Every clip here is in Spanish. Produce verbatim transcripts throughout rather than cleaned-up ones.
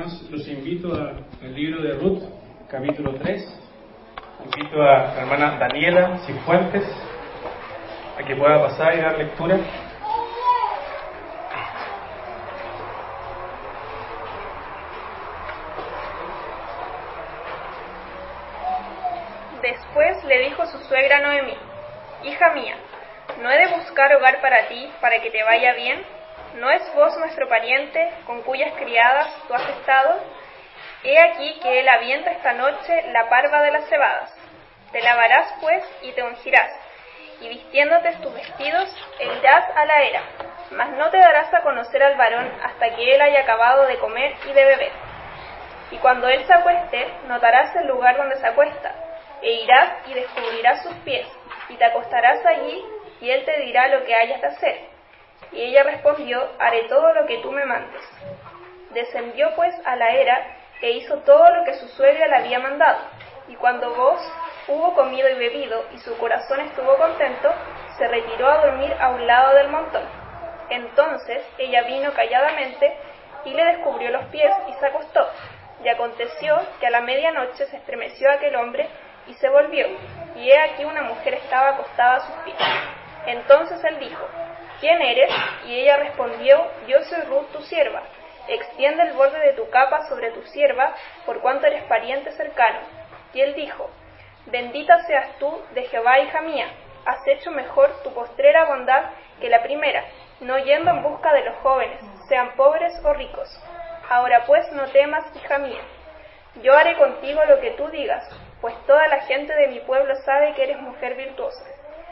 Los invito al libro de Ruth, capítulo tres. Invito a la hermana Daniela Cifuentes a que pueda pasar y dar lectura. Después le dijo su suegra Noemí: Hija mía, ¿no he de buscar hogar para ti, para que te vaya bien? ¿No es vos nuestro pariente, con cuyas criadas tú has estado? He aquí que él avienta esta noche la parva de las cebadas. Te lavarás pues y te ungirás, y vistiéndote tus vestidos, e irás a la era, mas no te darás a conocer al varón hasta que él haya acabado de comer y de beber. Y cuando él se acueste, notarás el lugar donde se acuesta, e irás y descubrirás sus pies, y te acostarás allí, y él te dirá lo que hayas de hacer. Y ella respondió: Haré todo lo que tú me mandes. Descendió pues a la era, e hizo todo lo que su suegra le había mandado. Y cuando vos hubo comido y bebido, y su corazón estuvo contento, se retiró a dormir a un lado del montón. Entonces ella vino calladamente, y le descubrió los pies, y se acostó. Y aconteció que a la medianoche se estremeció aquel hombre, y se volvió, y he aquí una mujer estaba acostada a sus pies. Entonces él dijo: ¿Quién eres? Y ella respondió: Yo soy Ruth, tu sierva. Extiende el borde de tu capa sobre tu sierva, por cuanto eres pariente cercano. Y él dijo: Bendita seas tú de Jehová, hija mía. Has hecho mejor tu postrera bondad que la primera, no yendo en busca de los jóvenes, sean pobres o ricos. Ahora pues no temas, hija mía. Yo haré contigo lo que tú digas, pues toda la gente de mi pueblo sabe que eres mujer virtuosa.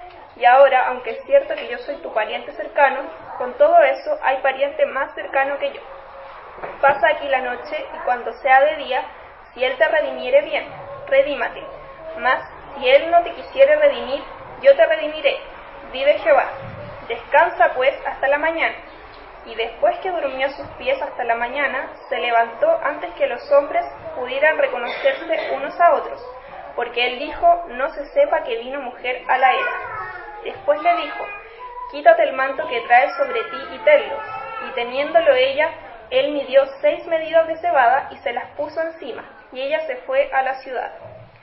Y ahora, aunque es cierto que yo soy tu pariente cercano, con todo eso hay pariente más cercano que yo. Pasa aquí la noche, y cuando sea de día, si él te redimiere bien, redímate. Mas si él no te quisiere redimir, yo te redimiré, vive Jehová. Descansa pues hasta la mañana. Y después que durmió a sus pies hasta la mañana, se levantó antes que los hombres pudieran reconocerse unos a otros, porque él dijo: No se sepa que vino mujer a la era. Después le dijo: Quítate el manto que traes sobre ti y tenlo. Y teniéndolo ella, él midió seis medidas de cebada y se las puso encima, y ella se fue a la ciudad.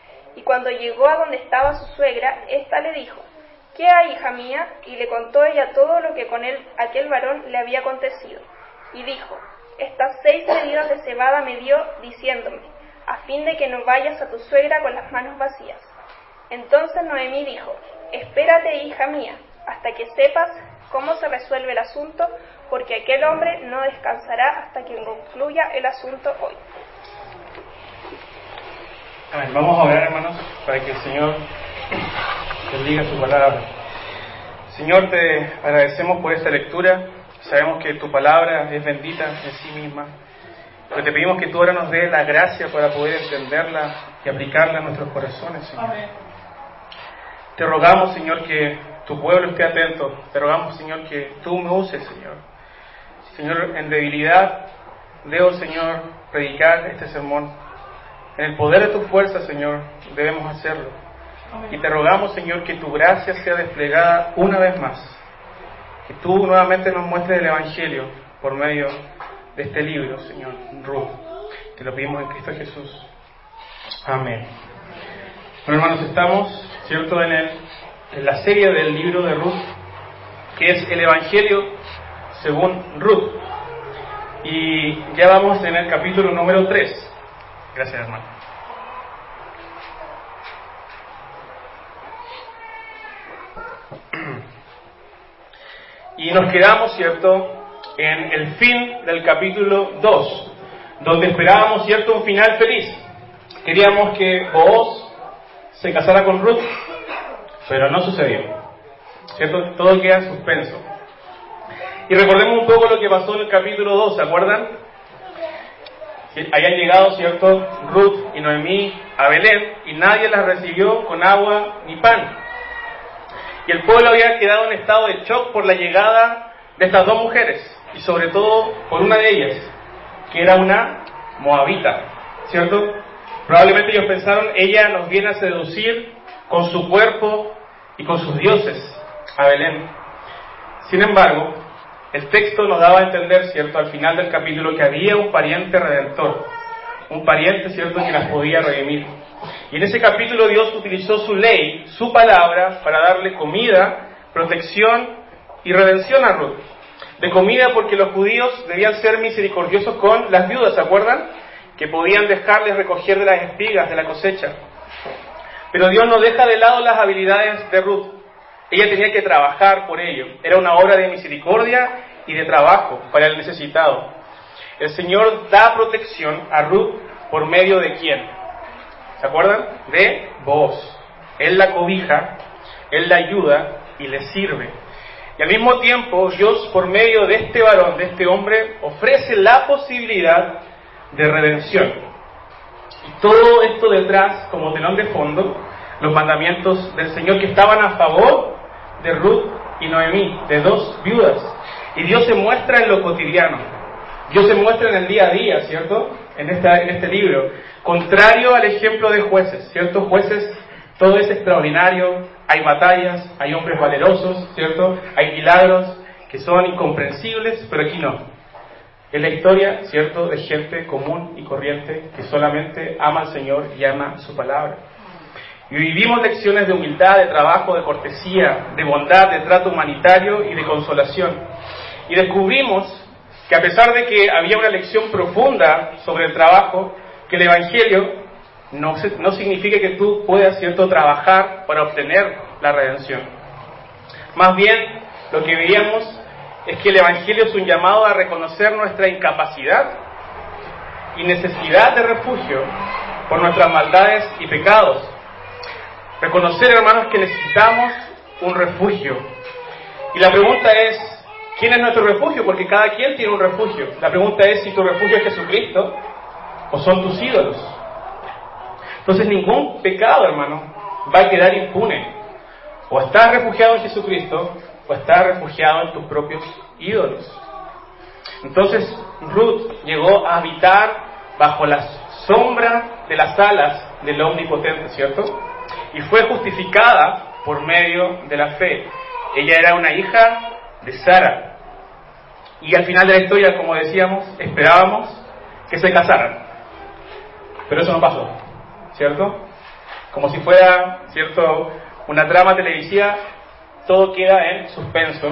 Y cuando llegó a donde estaba su suegra, ésta le dijo: ¿Qué hay, hija mía? Y le contó ella todo lo que con él, aquel varón, le había acontecido. Y dijo: Estas seis medidas de cebada me dio, diciéndome, a fin de que no vayas a tu suegra con las manos vacías. Entonces Noemí dijo: Espérate, hija mía, hasta que sepas cómo se resuelve el asunto, porque aquel hombre no descansará hasta que concluya el asunto hoy. Amén. Vamos a orar, hermanos, para que el Señor bendiga su palabra. Señor, te agradecemos por esta lectura. Sabemos que tu palabra es bendita en sí misma, pero te pedimos que tú ahora nos des la gracia para poder entenderla y aplicarla a nuestros corazones, Señor. Amén. Te rogamos, Señor, que tu pueblo esté atento. Te rogamos, Señor, que tú me uses, Señor. Señor, en debilidad debo, Señor, predicar este sermón. En el poder de tu fuerza, Señor, debemos hacerlo. Y te rogamos, Señor, que tu gracia sea desplegada una vez más. Que tú nuevamente nos muestres el Evangelio por medio de este libro, Señor, Ruth. Te lo pedimos en Cristo Jesús. Amén. Bueno, hermanos, estamos, ¿cierto?, en, el, en la serie del libro de Ruth, que es el Evangelio según Ruth. Y ya vamos en el capítulo número tres. Gracias, hermano. Y nos quedamos, ¿cierto?, en el fin del capítulo dos, donde esperábamos, ¿cierto?, un final feliz. Queríamos que Booz se casara con Ruth, pero no sucedió, ¿cierto? Todo queda en suspenso. Y recordemos un poco lo que pasó en el capítulo dos, ¿se acuerdan? Habían llegado, ¿cierto?, Ruth y Noemí a Belén, y nadie las recibió con agua ni pan. Y el pueblo había quedado en estado de shock por la llegada de estas dos mujeres, y sobre todo por una de ellas, que era una moabita, ¿cierto? Probablemente ellos pensaron: ella nos viene a seducir con su cuerpo y con sus dioses a Belén. Sin embargo, el texto nos daba a entender, ¿cierto?, al final del capítulo, que había un pariente redentor, un pariente, ¿cierto?, que las podía redimir. Y en ese capítulo Dios utilizó su ley, su palabra, para darle comida, protección y redención a Ruth. De comida porque los judíos debían ser misericordiosos con las viudas, ¿se acuerdan? Que podían dejarles recoger de las espigas de la cosecha. Pero Dios no deja de lado las habilidades de Ruth. Ella tenía que trabajar por ello. Era una obra de misericordia y de trabajo para el necesitado. El Señor da protección a Ruth por medio de ¿quién? ¿Se acuerdan? De Booz. Él la cobija, Él la ayuda y le sirve. Y al mismo tiempo, Dios, por medio de este varón, de este hombre, ofrece la posibilidad de redención. Y todo esto detrás, como telón de fondo, los mandamientos del Señor que estaban a favor de Ruth y Noemí, de dos viudas. Y Dios se muestra en lo cotidiano. Dios se muestra en el día a día, ¿cierto? En, esta, en este libro. Contrario al ejemplo de Jueces, ¿cierto? Jueces, todo es extraordinario. Hay batallas, hay hombres valerosos, ¿cierto? Hay milagros que son incomprensibles, pero aquí no. Es la historia, ¿cierto?, de gente común y corriente que solamente ama al Señor y ama su palabra. Y vivimos lecciones de humildad, de trabajo, de cortesía, de bondad, de trato humanitario y de consolación. Y descubrimos que a pesar de que había una lección profunda sobre el trabajo, que el Evangelio no, se, no significa que tú puedas, ¿cierto?, trabajar para obtener la redención. Más bien, lo que veíamos es que el Evangelio es un llamado a reconocer nuestra incapacidad y necesidad de refugio por nuestras maldades y pecados. Reconocer, hermanos, que necesitamos un refugio. Y la pregunta es, ¿quién es nuestro refugio? Porque cada quien tiene un refugio. La pregunta es si tu refugio es Jesucristo o son tus ídolos. Entonces ningún pecado, hermano, va a quedar impune. O estás refugiado en Jesucristo o estás refugiado en tus propios ídolos. Entonces Ruth llegó a habitar bajo la sombra de las alas del Omnipotente, ¿cierto? Y fue justificada por medio de la fe. Ella era una hija de Sara. Y al final de la historia, como decíamos, esperábamos que se casaran. Pero eso no pasó, ¿cierto? Como si fuera, ¿cierto?, una trama televisiva, todo queda en suspenso.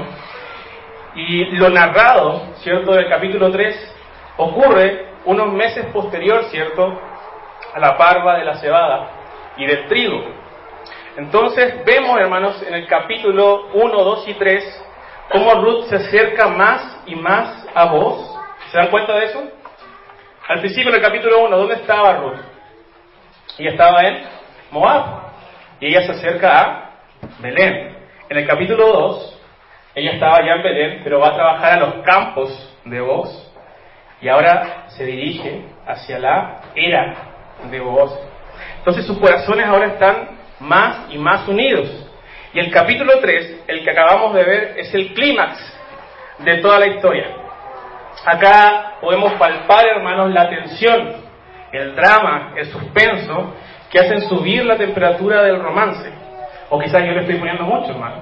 Y lo narrado, ¿cierto?, del capítulo tres ocurre unos meses posterior, ¿cierto?, a la parva de la cebada y del trigo. Entonces vemos, hermanos, en el capítulo uno, dos y tres, cómo Ruth se acerca más y más a Booz. ¿Se dan cuenta de eso? Al principio, en el capítulo uno, ¿dónde estaba Ruth? Ella estaba en Moab. Y ella se acerca a Belén. En el capítulo dos, ella estaba ya en Belén, pero va a trabajar a los campos de Booz. Y ahora se dirige hacia la era de Booz. Entonces sus corazones ahora están más y más unidos. Y el capítulo tres, el que acabamos de ver, es el clímax de toda la historia. Acá podemos palpar, hermanos, la tensión, el drama, el suspenso, que hacen subir la temperatura del romance. O quizás yo le estoy poniendo mucho, hermano.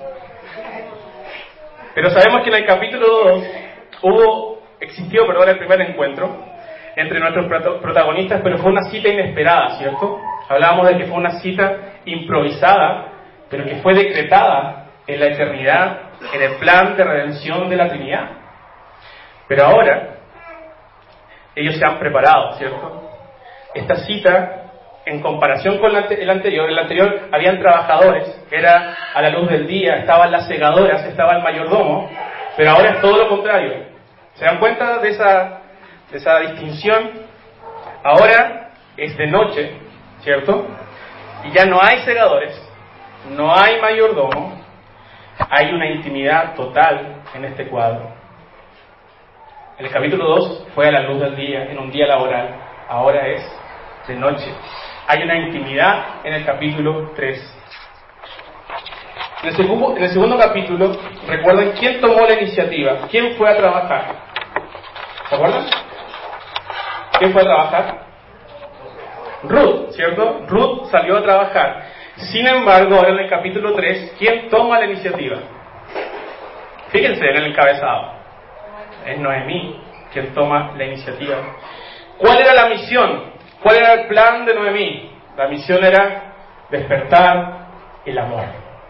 Pero sabemos que en el capítulo dos hubo, existió, perdón, el primer encuentro entre nuestros protagonistas, pero fue una cita inesperada, ¿cierto? Hablábamos de que fue una cita improvisada, pero que fue decretada en la eternidad, en el plan de redención de la Trinidad. Pero ahora, ellos se han preparado, ¿cierto? Esta cita, en comparación con el anterior, el anterior habían trabajadores, era a la luz del día, estaban las segadoras, estaba el mayordomo, pero ahora es todo lo contrario. ¿Se dan cuenta de esa, de esa distinción? Ahora es de noche, ¿cierto? Y ya no hay segadores, no hay mayordomo, hay una intimidad total en este cuadro. En el capítulo dos fue a la luz del día, en un día laboral, ahora es de noche. Hay una intimidad en el capítulo tres. En el, segundo, en el segundo capítulo, recuerden quién tomó la iniciativa, quién fue a trabajar. ¿Se acuerdan? ¿Quién fue a trabajar? Ruth, ¿cierto? Ruth salió a trabajar. Sin embargo, ahora en el capítulo tres, ¿quién toma la iniciativa? Fíjense en el encabezado. Es Noemí quien toma la iniciativa. ¿Cuál era la misión? ¿Cuál era el plan de Noemí? La misión era despertar el amor.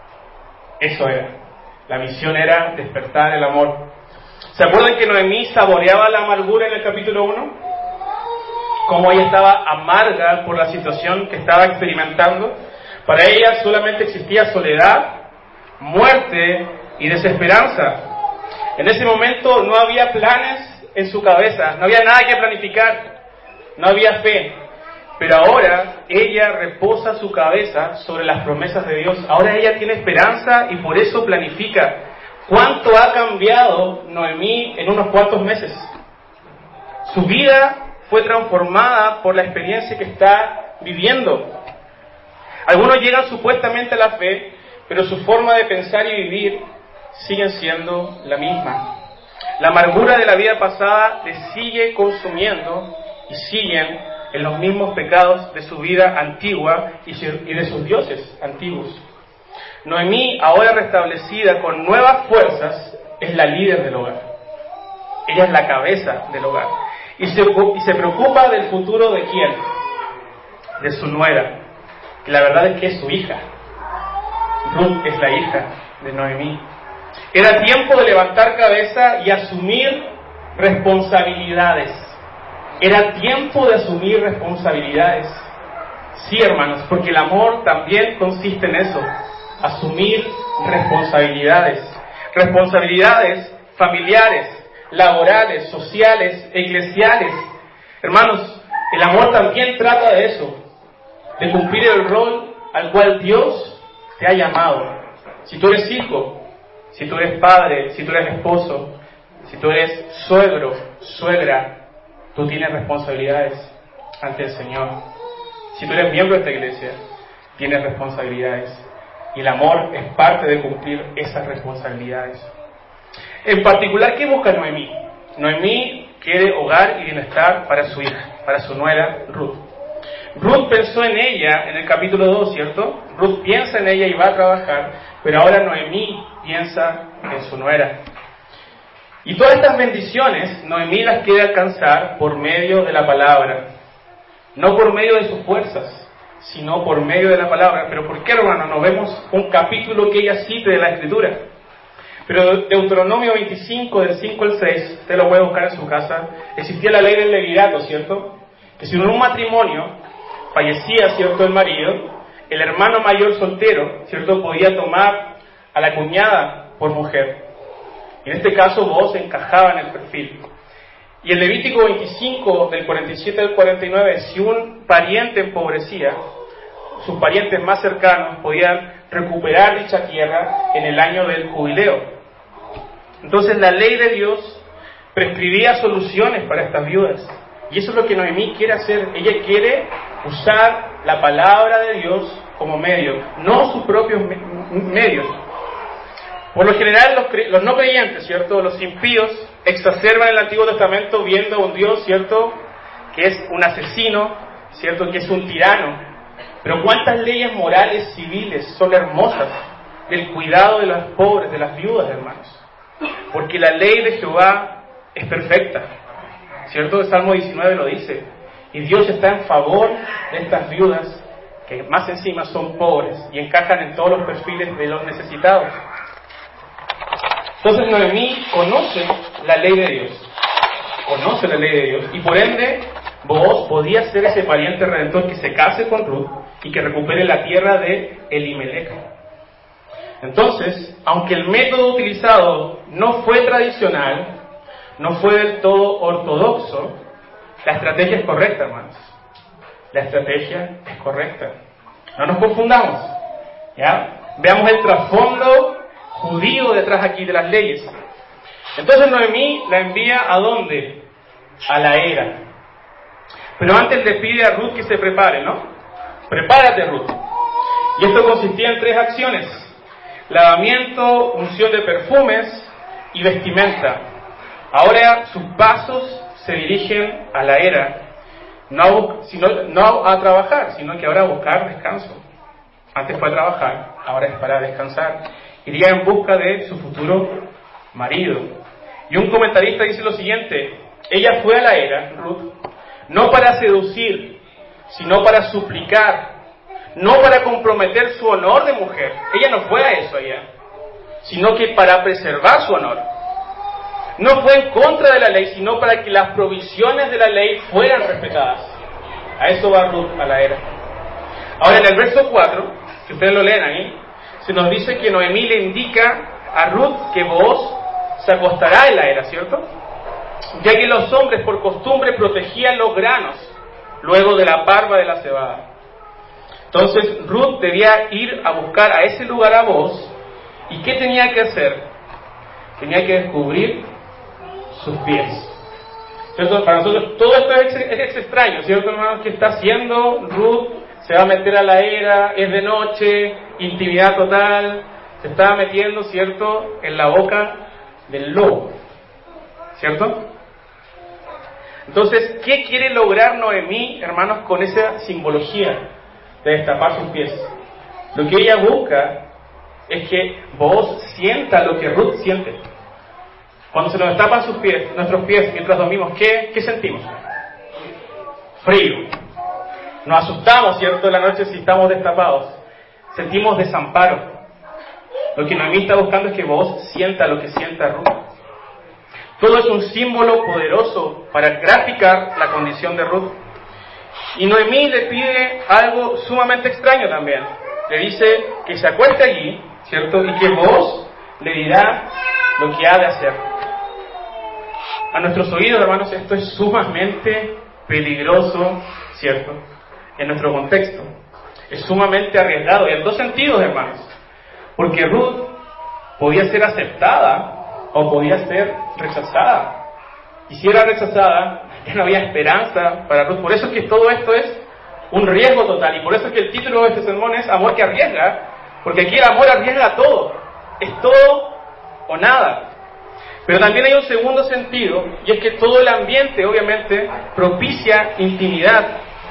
Eso era. La misión era despertar el amor. ¿Se acuerdan que Noemí saboreaba la amargura en el capítulo uno? Cómo ella estaba amarga por la situación que estaba experimentando. Para ella solamente existía soledad, muerte y desesperanza. En ese momento no había planes en su cabeza, no había nada que planificar, no había fe. Pero ahora ella reposa su cabeza sobre las promesas de Dios. Ahora ella tiene esperanza y por eso planifica. ¿Cuánto ha cambiado Noemí en unos cuantos meses? Su vida fue transformada por la experiencia que está viviendo. Algunos llegan supuestamente a la fe, pero su forma de pensar y vivir siguen siendo la misma. La amargura de la vida pasada les sigue consumiendo y siguen en los mismos pecados de su vida antigua y de sus dioses antiguos. Noemí, ahora restablecida con nuevas fuerzas, es la líder del hogar. Ella es la cabeza del hogar. Y se, y se preocupa del futuro de quién? De su nuera. Que la verdad es que es su hija. Ruth es la hija de Noemí. Era tiempo de levantar cabeza y asumir responsabilidades. Era tiempo de asumir responsabilidades. Sí, hermanos, porque el amor también consiste en eso. Asumir responsabilidades. Responsabilidades familiares, laborales, sociales, eclesiales. Hermanos, el amor también trata de eso. De cumplir el rol al cual Dios te ha llamado. Si tú eres hijo, si tú eres padre, si tú eres esposo, si tú eres suegro, suegra, tú tienes responsabilidades ante el Señor. Si tú eres miembro de esta iglesia, tienes responsabilidades. Y el amor es parte de cumplir esas responsabilidades. En particular, ¿qué busca Noemí? Noemí quiere hogar y bienestar para su hija, para su nuera Ruth. Ruth pensó en ella en el capítulo dos, ¿cierto? Ruth piensa en ella y va a trabajar, pero ahora Noemí piensa en su nuera. Y todas estas bendiciones, Noemí las quiere alcanzar por medio de la palabra. No por medio de sus fuerzas, sino por medio de la palabra. ¿Pero por qué, hermano? No vemos un capítulo que ella cite de la Escritura. Pero Deuteronomio veinticinco, del cinco al seis, usted lo puede buscar en su casa, existía la ley del levirato, ¿cierto? Que si en un matrimonio fallecía, ¿cierto?, el marido, el hermano mayor soltero, ¿cierto?, podía tomar a la cuñada por mujer. En este caso, vos encajaba en el perfil. Y en Levítico veinticinco, del cuarenta y siete al cuarenta y nueve, si un pariente empobrecía, sus parientes más cercanos podían recuperar dicha tierra en el año del jubileo. Entonces la ley de Dios prescribía soluciones para estas viudas. Y eso es lo que Noemí quiere hacer. Ella quiere usar la palabra de Dios como medio, no sus propios me- medios. Por lo general los, cre- los no creyentes, ¿cierto?, los impíos, exacerban el Antiguo Testamento viendo a un Dios, ¿cierto?, que es un asesino, ¿cierto?, que es un tirano. Pero cuántas leyes morales civiles son hermosas del cuidado de los pobres, de las viudas, hermanos. Porque la ley de Jehová es perfecta, ¿cierto? El Salmo diecinueve lo dice. Y Dios está en favor de estas viudas que más encima son pobres y encajan en todos los perfiles de los necesitados. Entonces Noemí conoce la ley de Dios, conoce la ley de Dios, y por ende Booz podía ser ese pariente redentor que se case con Ruth y que recupere la tierra de Elimelech. Entonces, aunque el método utilizado no fue tradicional, no fue del todo ortodoxo, la estrategia es correcta, hermanos. La estrategia es correcta. No nos confundamos, ¿ya? Veamos el trasfondo judío detrás aquí de las leyes. Entonces Noemí la envía ¿a dónde? A la era. Pero antes le pide a Ruth que se prepare, ¿no? Prepárate, Ruth. Y esto consistía en tres acciones: lavamiento, unción de perfumes y vestimenta. Ahora sus pasos se dirigen a la era, no a, bu- sino, no a trabajar, sino que ahora a buscar descanso. Antes fue a trabajar, ahora es para descansar. Iría en busca de su futuro marido. Y un comentarista dice lo siguiente: ella fue a la era, Ruth, no para seducir, sino para suplicar, no para comprometer su honor de mujer. Ella no fue a eso allá, sino que para preservar su honor. No fue en contra de la ley, sino para que las provisiones de la ley fueran respetadas. A eso va Ruth a la era. Ahora, en el verso cuatro, que ustedes lo leen ahí, se nos dice que Noemí le indica a Ruth que Booz se acostará en la era, ¿cierto? Ya que los hombres por costumbre protegían los granos luego de la parva de la cebada. Entonces Ruth debía ir a buscar a ese lugar a Booz. ¿Y qué tenía que hacer? Tenía que descubrir sus pies. ¿Cierto? Para nosotros todo esto es, es extraño, ¿cierto, hermanos? ¿Qué está haciendo Ruth? Se va a meter a la era, es de noche, intimidad total, se está metiendo, ¿cierto?, en la boca del lobo, ¿cierto? Entonces, ¿qué quiere lograr Noemí, hermanos, con esa simbología de destapar sus pies? Lo que ella busca es que Booz sienta lo que Ruth siente. Cuando se nos destapan sus pies, nuestros pies mientras dormimos, ¿qué, qué sentimos? Frío. Nos asustamos, ¿cierto?, en la noche si estamos destapados. Sentimos desamparo. Lo que Noemí está buscando es que Booz sienta lo que sienta Ruth. Todo es un símbolo poderoso para graficar la condición de Ruth. Y Noemí le pide algo sumamente extraño también. Le dice que se acueste allí, ¿cierto?, y que Booz le dirá lo que ha de hacer. A nuestros oídos, hermanos, esto es sumamente peligroso, ¿cierto?, en nuestro contexto. Es sumamente arriesgado, y en dos sentidos, hermanos. Porque Ruth podía ser aceptada o podía ser rechazada. Y si era rechazada, ya no había esperanza para Ruth. Por eso es que todo esto es un riesgo total. Y por eso es que el título de este sermón es Amor que arriesga. Porque aquí el amor arriesga todo. Es todo o nada. Pero también hay un segundo sentido, y es que todo el ambiente, obviamente, propicia intimidad.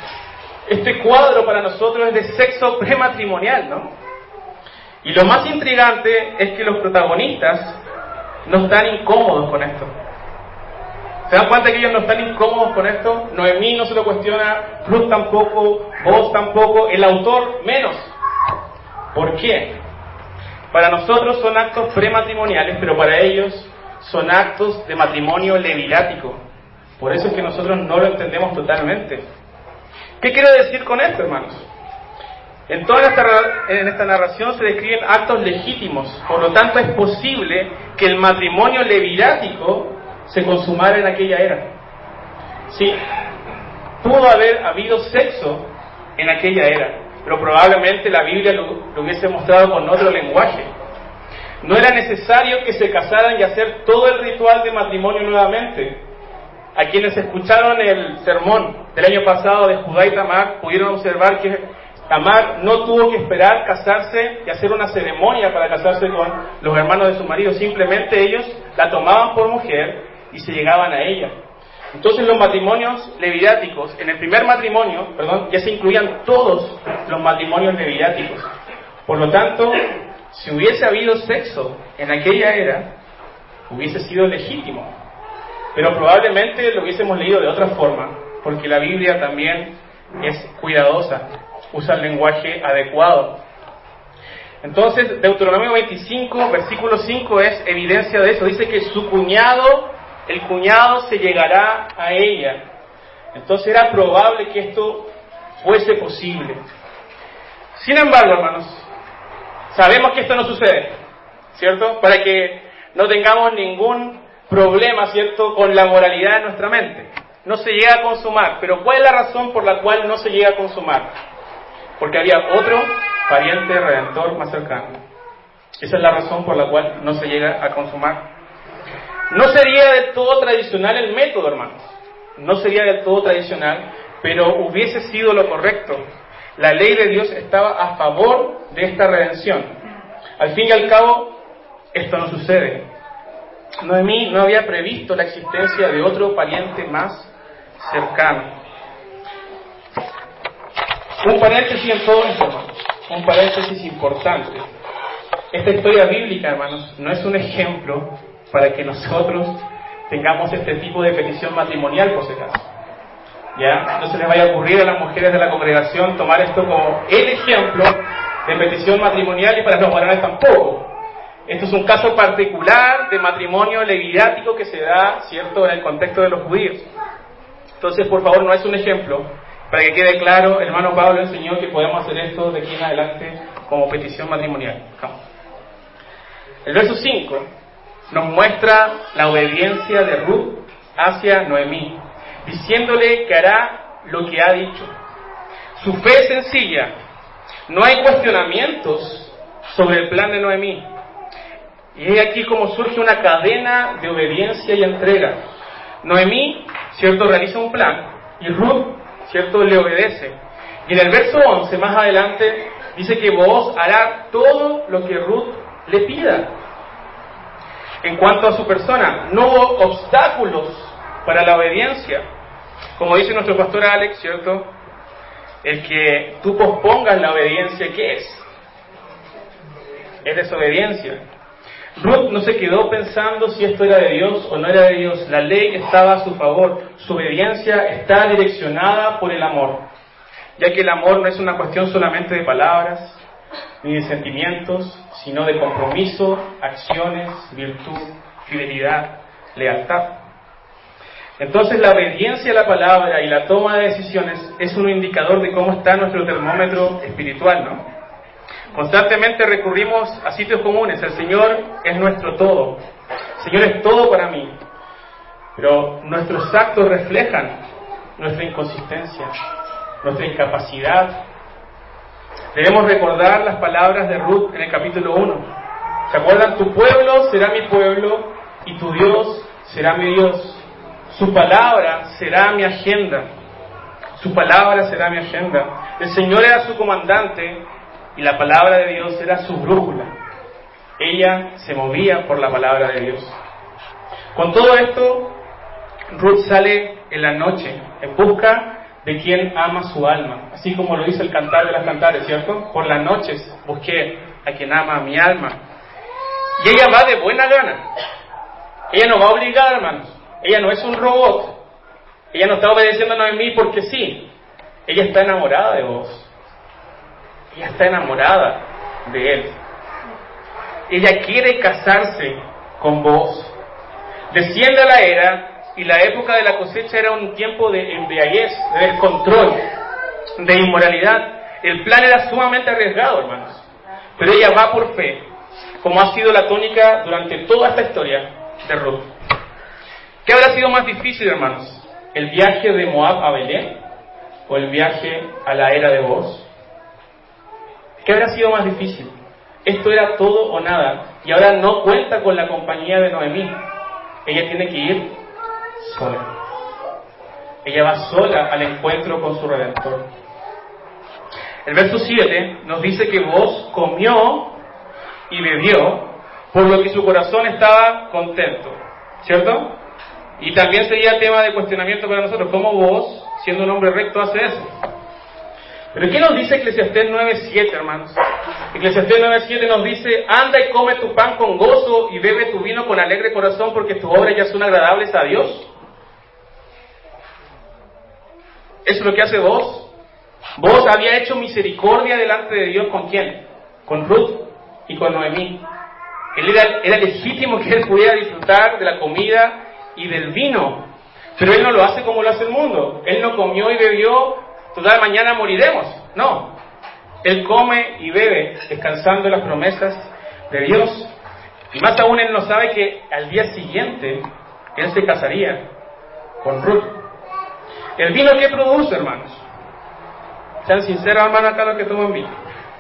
Este cuadro para nosotros es de sexo prematrimonial, ¿no? Y lo más intrigante es que los protagonistas no están incómodos con esto. ¿Se dan cuenta que ellos no están incómodos con esto? Noemí no se lo cuestiona, Ruth tampoco, Booz tampoco, el autor menos. ¿Por qué? Para nosotros son actos prematrimoniales, pero para ellos son actos de matrimonio levirático. Por eso es que nosotros no lo entendemos totalmente. ¿Qué quiero decir con esto, hermanos? En toda esta, en esta narración se describen actos legítimos, por lo tanto es posible que el matrimonio levirático se consumara en aquella era. Sí, pudo haber habido sexo en aquella era, pero probablemente la Biblia lo, lo hubiese mostrado con otro lenguaje. No era necesario que se casaran y hacer todo el ritual de matrimonio nuevamente. A quienes escucharon el sermón del año pasado de Judá y Tamar pudieron observar que Tamar no tuvo que esperar casarse y hacer una ceremonia para casarse con los hermanos de su marido. Simplemente ellos la tomaban por mujer y se llegaban a ella. Entonces los matrimonios leviráticos, en el primer matrimonio, perdón, ya se incluían todos los matrimonios leviráticos. Por lo tanto, si hubiese habido sexo en aquella era, hubiese sido legítimo. Pero probablemente lo hubiésemos leído de otra forma, porque la Biblia también es cuidadosa, usa el lenguaje adecuado. Entonces, Deuteronomio veinticinco, versículo cinco es evidencia de eso. Dice que su cuñado, el cuñado se llegará a ella. Entonces era probable que esto fuese posible. Sin embargo, hermanos, sabemos que esto no sucede, ¿cierto? Para que no tengamos ningún problema, ¿cierto?, con la moralidad de nuestra mente. No se llega a consumar. Pero ¿cuál es la razón por la cual no se llega a consumar? Porque había otro pariente redentor más cercano. Esa es la razón por la cual no se llega a consumar. No sería del todo tradicional el método, hermanos. No sería del todo tradicional, pero hubiese sido lo correcto. La ley de Dios estaba a favor de esta redención. Al fin y al cabo, esto no sucede. Noemí no había previsto la existencia de otro pariente más cercano. Un paréntesis en todo esto, hermanos. Un paréntesis importante. Esta historia bíblica, hermanos, no es un ejemplo para que nosotros tengamos este tipo de petición matrimonial, por si acaso. ¿Ya? No se les vaya a ocurrir a las mujeres de la congregación tomar esto como el ejemplo de petición matrimonial y para los varones tampoco. Esto es un caso particular de matrimonio leviático que se da, ¿cierto?, en el contexto de los judíos. Entonces, por favor, no es un ejemplo. Para que quede claro, el hermano Pablo enseñó que podemos hacer esto de aquí en adelante como petición matrimonial. Vamos. El verso cinco nos muestra la obediencia de Ruth hacia Noemí, diciéndole que hará lo que ha dicho. Su fe es sencilla, no hay cuestionamientos sobre el plan de Noemí. Y es aquí como surge una cadena de obediencia y entrega. Noemí, ¿cierto?, realiza un plan y Ruth, ¿cierto?, le obedece. Y en el verso once, más adelante, dice que Booz hará todo lo que Ruth le pida. En cuanto a su persona, no hubo obstáculos para la obediencia. Como dice nuestro pastor Alex, ¿cierto?, el que tú pospongas la obediencia, ¿qué es? Es desobediencia. Ruth no se quedó pensando si esto era de Dios o no era de Dios. La ley estaba a su favor. Su obediencia está direccionada por el amor, ya que el amor no es una cuestión solamente de palabras ni de sentimientos, sino de compromiso, acciones, virtud, fidelidad, lealtad. Entonces la obediencia a la palabra y la toma de decisiones es un indicador de cómo está nuestro termómetro espiritual, ¿no? Constantemente recurrimos a sitios comunes. El Señor es nuestro todo. El Señor es todo para mí. Pero nuestros actos reflejan nuestra inconsistencia, nuestra incapacidad. Debemos recordar las palabras de Ruth en el capítulo uno. ¿Se acuerdan? Tu pueblo será mi pueblo y tu Dios será mi Dios. Su palabra será mi agenda. Su palabra será mi agenda. El Señor era su comandante y la palabra de Dios era su brújula. Ella se movía por la palabra de Dios. Con todo esto, Ruth sale en la noche en busca de quien ama su alma, así como lo dice el Cantar de las Cantares, ¿cierto? Por las noches busqué a quien ama mi alma. Y ella va de buena gana. Ella no va obligada, hermanos. Ella no es un robot. Ella no está obedeciendo a Noemí porque sí. Ella está enamorada de vos. Ella está enamorada de él. Ella quiere casarse con vos. Desciende a la era, y la época de la cosecha era un tiempo de embriaguez, de descontrol, de inmoralidad. El plan era sumamente arriesgado, hermanos. Pero ella va por fe, como ha sido la tónica durante toda esta historia de Ruth. ¿Qué habrá sido más difícil, hermanos? ¿El viaje de Moab a Belén o el viaje a la era de Booz? ¿Qué habrá sido más difícil? Esto era todo o nada, y ahora no cuenta con la compañía de Noemí. Ella tiene que ir sola. Ella va sola al encuentro con su Redentor. El verso siete nos dice que Booz comió y bebió, por lo que su corazón estaba contento, ¿cierto? Y también sería tema de cuestionamiento para nosotros, ¿cómo Booz, siendo un hombre recto, hace eso? Pero ¿qué nos dice Eclesiastés nueve siete, hermanos? Eclesiastés nueve siete nos dice: anda y come tu pan con gozo y bebe tu vino con alegre corazón, porque tus obras ya son agradables a Dios. Eso es lo que hace Booz. Booz había hecho misericordia delante de Dios. ¿Con quién? Con Ruth y con Noemí. Él era, era legítimo que él pudiera disfrutar de la comida y del vino, pero él no lo hace como lo hace el mundo. Él no comió y bebió, total, mañana moriremos. No, él come y bebe, descansando en las promesas de Dios. Y más aún, él no sabe que al día siguiente él se casaría con Ruth. ¿El vino qué produce, hermanos? Sean sinceros, hermanos, acá los que toman vino.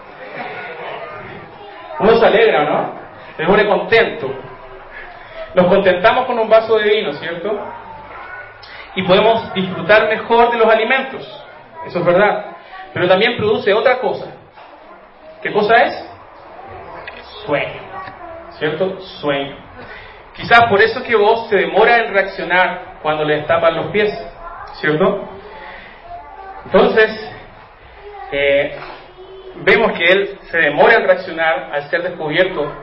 Uno se alegra, ¿no? Se pone contento. Nos contentamos con un vaso de vino, ¿cierto? Y podemos disfrutar mejor de los alimentos. Eso es verdad. Pero también produce otra cosa. ¿Qué cosa es? Sueño. ¿Cierto? Sueño. Quizás por eso que Booz se demora en reaccionar cuando le destapan los pies. ¿Cierto? Entonces, eh, vemos que él se demora en reaccionar al ser descubierto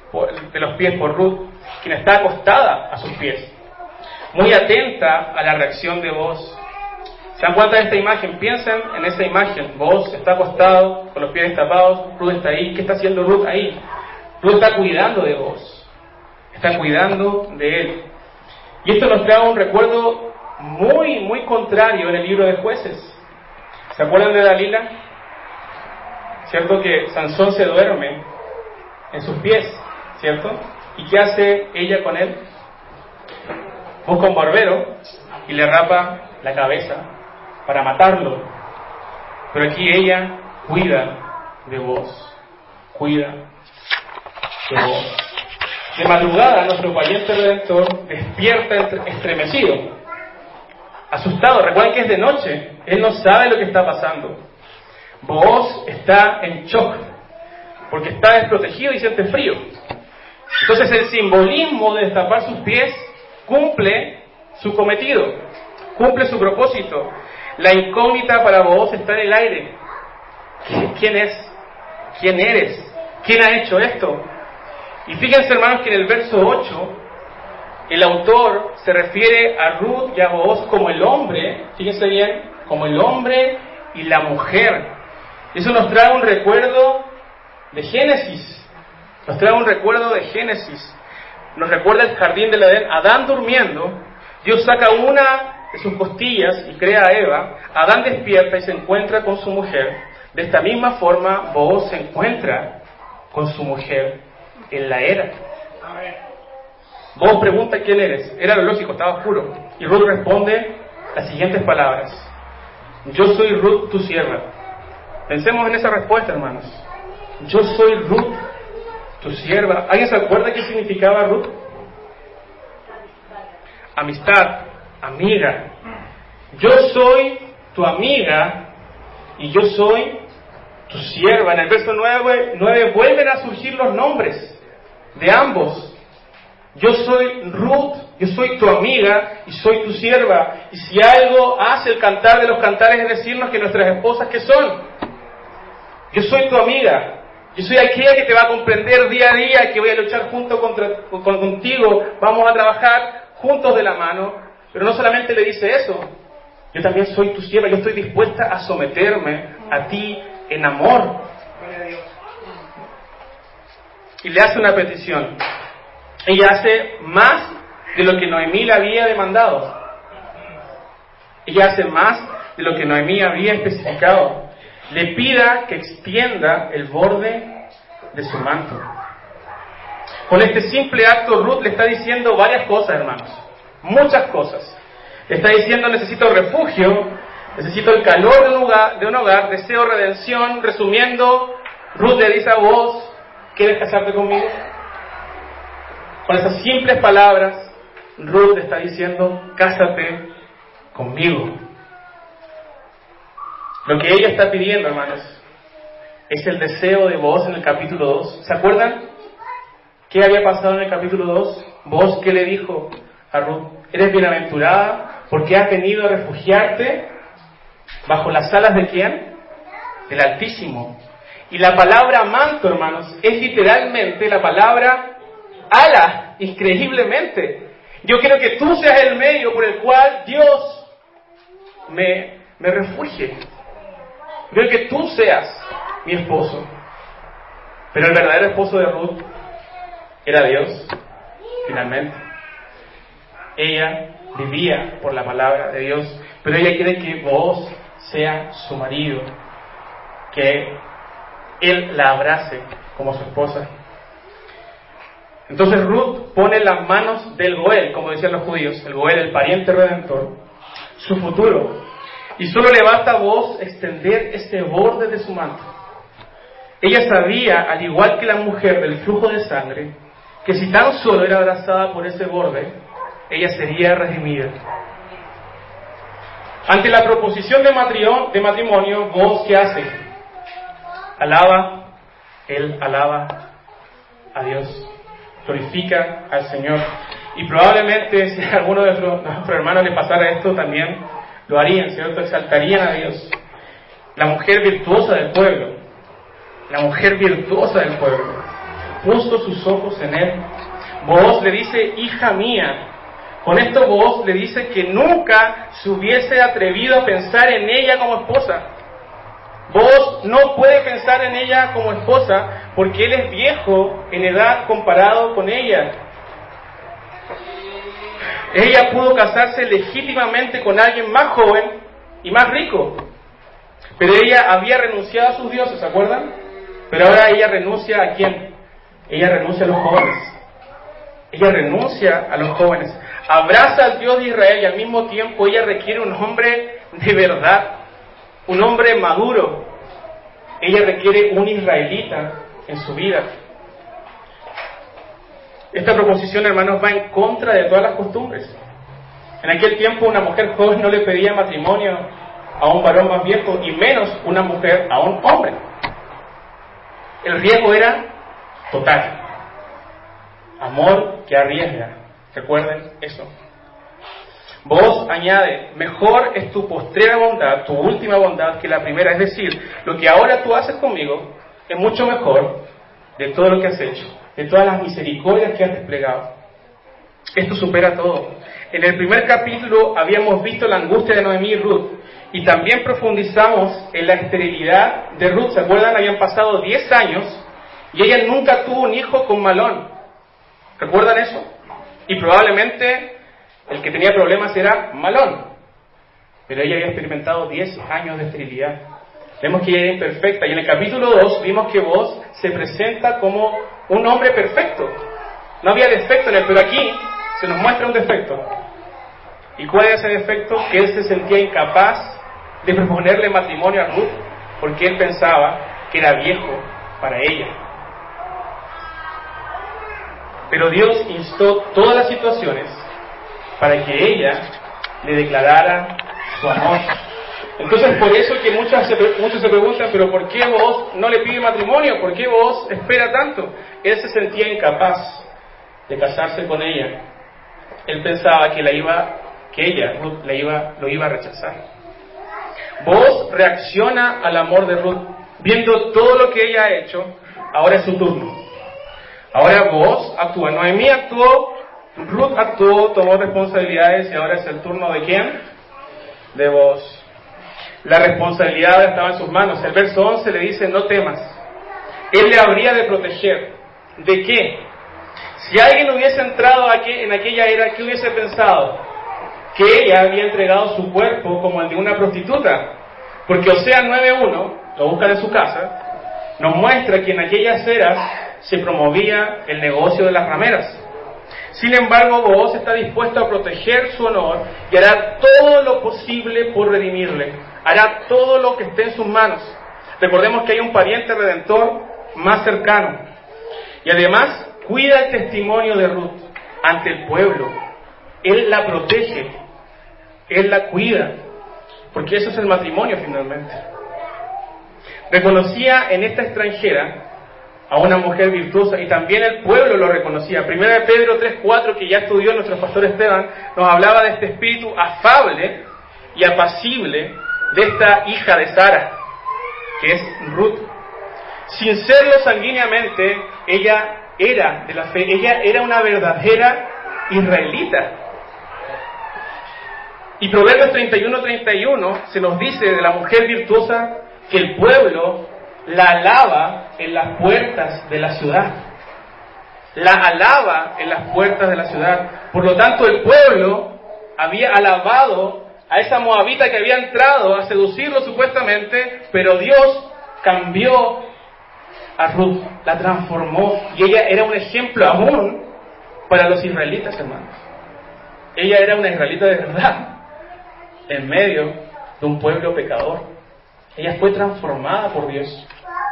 de los pies por Ruth, quien está acostada a sus pies, muy atenta a la reacción de Booz. ¿Se dan cuenta de esta imagen? Piensen en esa imagen. Booz está acostado, con los pies destapados, Ruth está ahí. ¿Qué está haciendo Ruth ahí? Ruth está cuidando de Booz, está cuidando de él. Y esto nos trae un recuerdo muy, muy contrario en el libro de Jueces. ¿Se acuerdan de Dalila? ¿Cierto que Sansón se duerme en sus pies? ¿Cierto? ¿Y qué hace ella con él? Busca un barbero y le rapa la cabeza para matarlo. Pero aquí ella cuida de Booz, cuida de Booz. De madrugada nuestro valiente Redentor despierta estremecido, asustado. Recuerden que es de noche, él no sabe lo que está pasando. Booz está en shock porque está desprotegido y siente frío. Entonces el simbolismo de destapar sus pies cumple su cometido, cumple su propósito. La incógnita para Booz está en el aire. ¿Quién es? ¿Quién eres? ¿Quién ha hecho esto? Y fíjense, hermanos, que en el verso ocho el autor se refiere a Ruth y a Booz como el hombre, fíjense bien, como el hombre y la mujer. Eso nos trae un recuerdo de Génesis, nos trae un recuerdo de Génesis, nos recuerda el jardín del Edén. Adán durmiendo, Dios saca una de sus costillas y crea a Eva. Adán despierta y se encuentra con su mujer. De esta misma forma, Booz se encuentra con su mujer en la era. Booz pregunta: ¿quién eres? Era lo lógico, estaba oscuro. Y Ruth responde las siguientes palabras: yo soy Ruth, tu sierva. Pensemos en esa respuesta, hermanos. Yo soy Ruth, tu sierva. ¿Alguien se acuerda qué significaba Ruth? Amistad, amiga. Yo soy tu amiga y yo soy tu sierva. En el verso nueve, nueve vuelven a surgir los nombres de ambos. Yo soy Ruth, yo soy tu amiga y soy tu sierva. Y si algo hace el cantar de los cantares es decirnos que nuestras esposas, ¿qué son? Yo soy tu amiga, yo soy aquella que te va a comprender día a día, que voy a luchar junto contra, con, contigo, vamos a trabajar juntos de la mano. Pero no solamente le dice eso, yo también soy tu sierva, yo estoy dispuesta a someterme a ti en amor. Y le hace una petición. Ella hace más de lo que Noemí le había demandado. Ella hace más de lo que Noemí había especificado. Le pida que extienda el borde de su manto. Con este simple acto, Ruth le está diciendo varias cosas, hermanos. Muchas cosas. Le está diciendo: necesito refugio, necesito el calor de un hogar, de un hogar, deseo redención. Resumiendo, Ruth le dice a Booz: ¿quieres casarte conmigo? Con esas simples palabras, Ruth le está diciendo: cásate conmigo. Lo que ella está pidiendo, hermanos, es el deseo de Booz en el capítulo dos. ¿Se acuerdan qué había pasado en el capítulo dos? Booz, ¿qué le dijo a Ruth? Eres bienaventurada porque has venido a refugiarte bajo las alas de ¿quién? Del Altísimo. Y la palabra manto, hermanos, es literalmente la palabra ala, increíblemente. Yo quiero que tú seas el medio por el cual Dios me, me refugie. Quiero que tú seas mi esposo. Pero el verdadero esposo de Ruth era Dios, finalmente. Ella vivía por la palabra de Dios, pero ella quiere que Booz sea su marido, que él la abrace como su esposa. Entonces Ruth pone en las manos del Goel, como decían los judíos, el Goel, el pariente redentor, su futuro. Y solo le basta a Booz extender ese borde de su manto. Ella sabía, al igual que la mujer del flujo de sangre, que si tan solo era abrazada por ese borde, ella sería redimida. Ante la proposición de matrimonio, de matrimonio, Booz, ¿qué hace? Alaba, él alaba a Dios, glorifica al Señor. Y probablemente si a alguno de nuestros, nuestros hermanos le pasara esto, también lo harían, ¿cierto? Exaltarían a Dios. La mujer virtuosa del pueblo, la mujer virtuosa del pueblo. puso sus ojos en él. Booz le dice, hija mía. Con esto Booz le dice que nunca se hubiese atrevido a pensar en ella como esposa. Booz no puede pensar en ella como esposa porque él es viejo en edad comparado con ella. Ella pudo casarse legítimamente con alguien más joven y más rico, pero ella había renunciado a sus dioses, ¿se acuerdan? Pero ahora ella renuncia ¿a quién? Ella renuncia a los jóvenes. Ella renuncia a los jóvenes. Abraza al Dios de Israel y al mismo tiempo ella requiere un hombre de verdad, un hombre maduro. Ella requiere un israelita en su vida. Esta proposición, hermanos, va en contra de todas las costumbres. En aquel tiempo una mujer joven no le pedía matrimonio a un varón más viejo y menos una mujer a un hombre. El riesgo era total. Amor que arriesga. Recuerden eso. Booz añade, mejor es tu postrera bondad, tu última bondad, que la primera. Es decir, lo que ahora tú haces conmigo es mucho mejor de todo lo que has hecho, de todas las misericordias que has desplegado. Esto supera todo. En el primer capítulo habíamos visto la angustia de Noemí y Ruth, y también profundizamos en la esterilidad de Ruth. ¿Se acuerdan? Habían pasado diez años y ella nunca tuvo un hijo con Malón. ¿Recuerdan eso? Y probablemente el que tenía problemas era Malón, pero ella había experimentado diez años de esterilidad. Vemos que ella era imperfecta, y en el capítulo dos vimos que Booz se presenta como un hombre perfecto. No había defecto en él, pero aquí se nos muestra un defecto. ¿Y cuál era ese defecto? Que él se sentía incapaz de proponerle matrimonio a Ruth porque él pensaba que era viejo para ella. Pero Dios instó todas las situaciones para que ella le declarara su amor. Entonces, por eso que muchos se, muchos se preguntan, pero ¿por qué Booz no le pide matrimonio? ¿Por qué Booz espera tanto? Él se sentía incapaz de casarse con ella. Él pensaba que la iba, que ella, Ruth, la iba, lo iba a rechazar. Booz reacciona al amor de Ruth, viendo todo lo que ella ha hecho. Ahora es su turno. Ahora Booz actúa. Noemí actuó, Ruth actuó, tomó responsabilidades, y ahora es el turno ¿de quién? De Booz. La responsabilidad estaba en sus manos. El verso once le dice, no temas. Él le habría de proteger. ¿De qué? Si alguien hubiese entrado aquí, en aquella era, ¿qué hubiese pensado? Que ella había entregado su cuerpo como el de una prostituta. Porque Oseas nueve uno, lo busca de su casa, nos muestra que en aquellas eras se promovía el negocio de las rameras. Sin embargo, Booz está dispuesto a proteger su honor y hará todo lo posible por redimirle. Hará todo lo que esté en sus manos. Recordemos que hay un pariente redentor más cercano. Y además, cuida el testimonio de Ruth ante el pueblo. Él la protege. Él la cuida. Porque eso es el matrimonio finalmente. Reconocía en esta extranjera a una mujer virtuosa, y también el pueblo lo reconocía. Primera de Pedro tres cuatro, que ya estudió nuestro pastor Esteban, nos hablaba de este espíritu afable y apacible de esta hija de Sara, que es Ruth. Sin serlo sanguíneamente, ella era de la fe, ella era una verdadera israelita. Y Proverbios treinta y uno treinta y uno se nos dice de la mujer virtuosa que el pueblo la alaba en las puertas de la ciudad. La alaba en las puertas de la ciudad. Por lo tanto, el pueblo había alabado a esa moabita que había entrado a seducirlo supuestamente, pero Dios cambió a Ruth, la transformó, y ella era un ejemplo aún para los israelitas, hermanos. Ella era una israelita de verdad, en medio de un pueblo pecador. Ella fue transformada por Dios.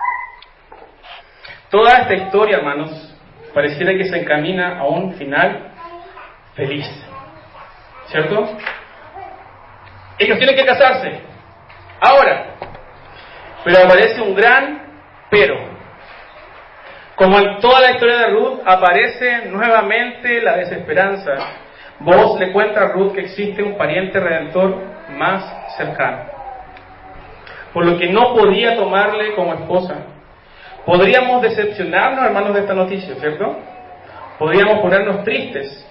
Toda esta historia, hermanos, pareciera que se encamina a un final feliz, ¿cierto? Ellos tienen que casarse ahora, pero aparece un gran pero. Como en toda la historia de Ruth, aparece nuevamente la desesperanza. Booz le cuenta a Ruth que existe un pariente redentor más cercano, por lo que no podía tomarle como esposa. Podríamos decepcionarnos, hermanos, de esta noticia, ¿cierto? Podríamos ponernos tristes.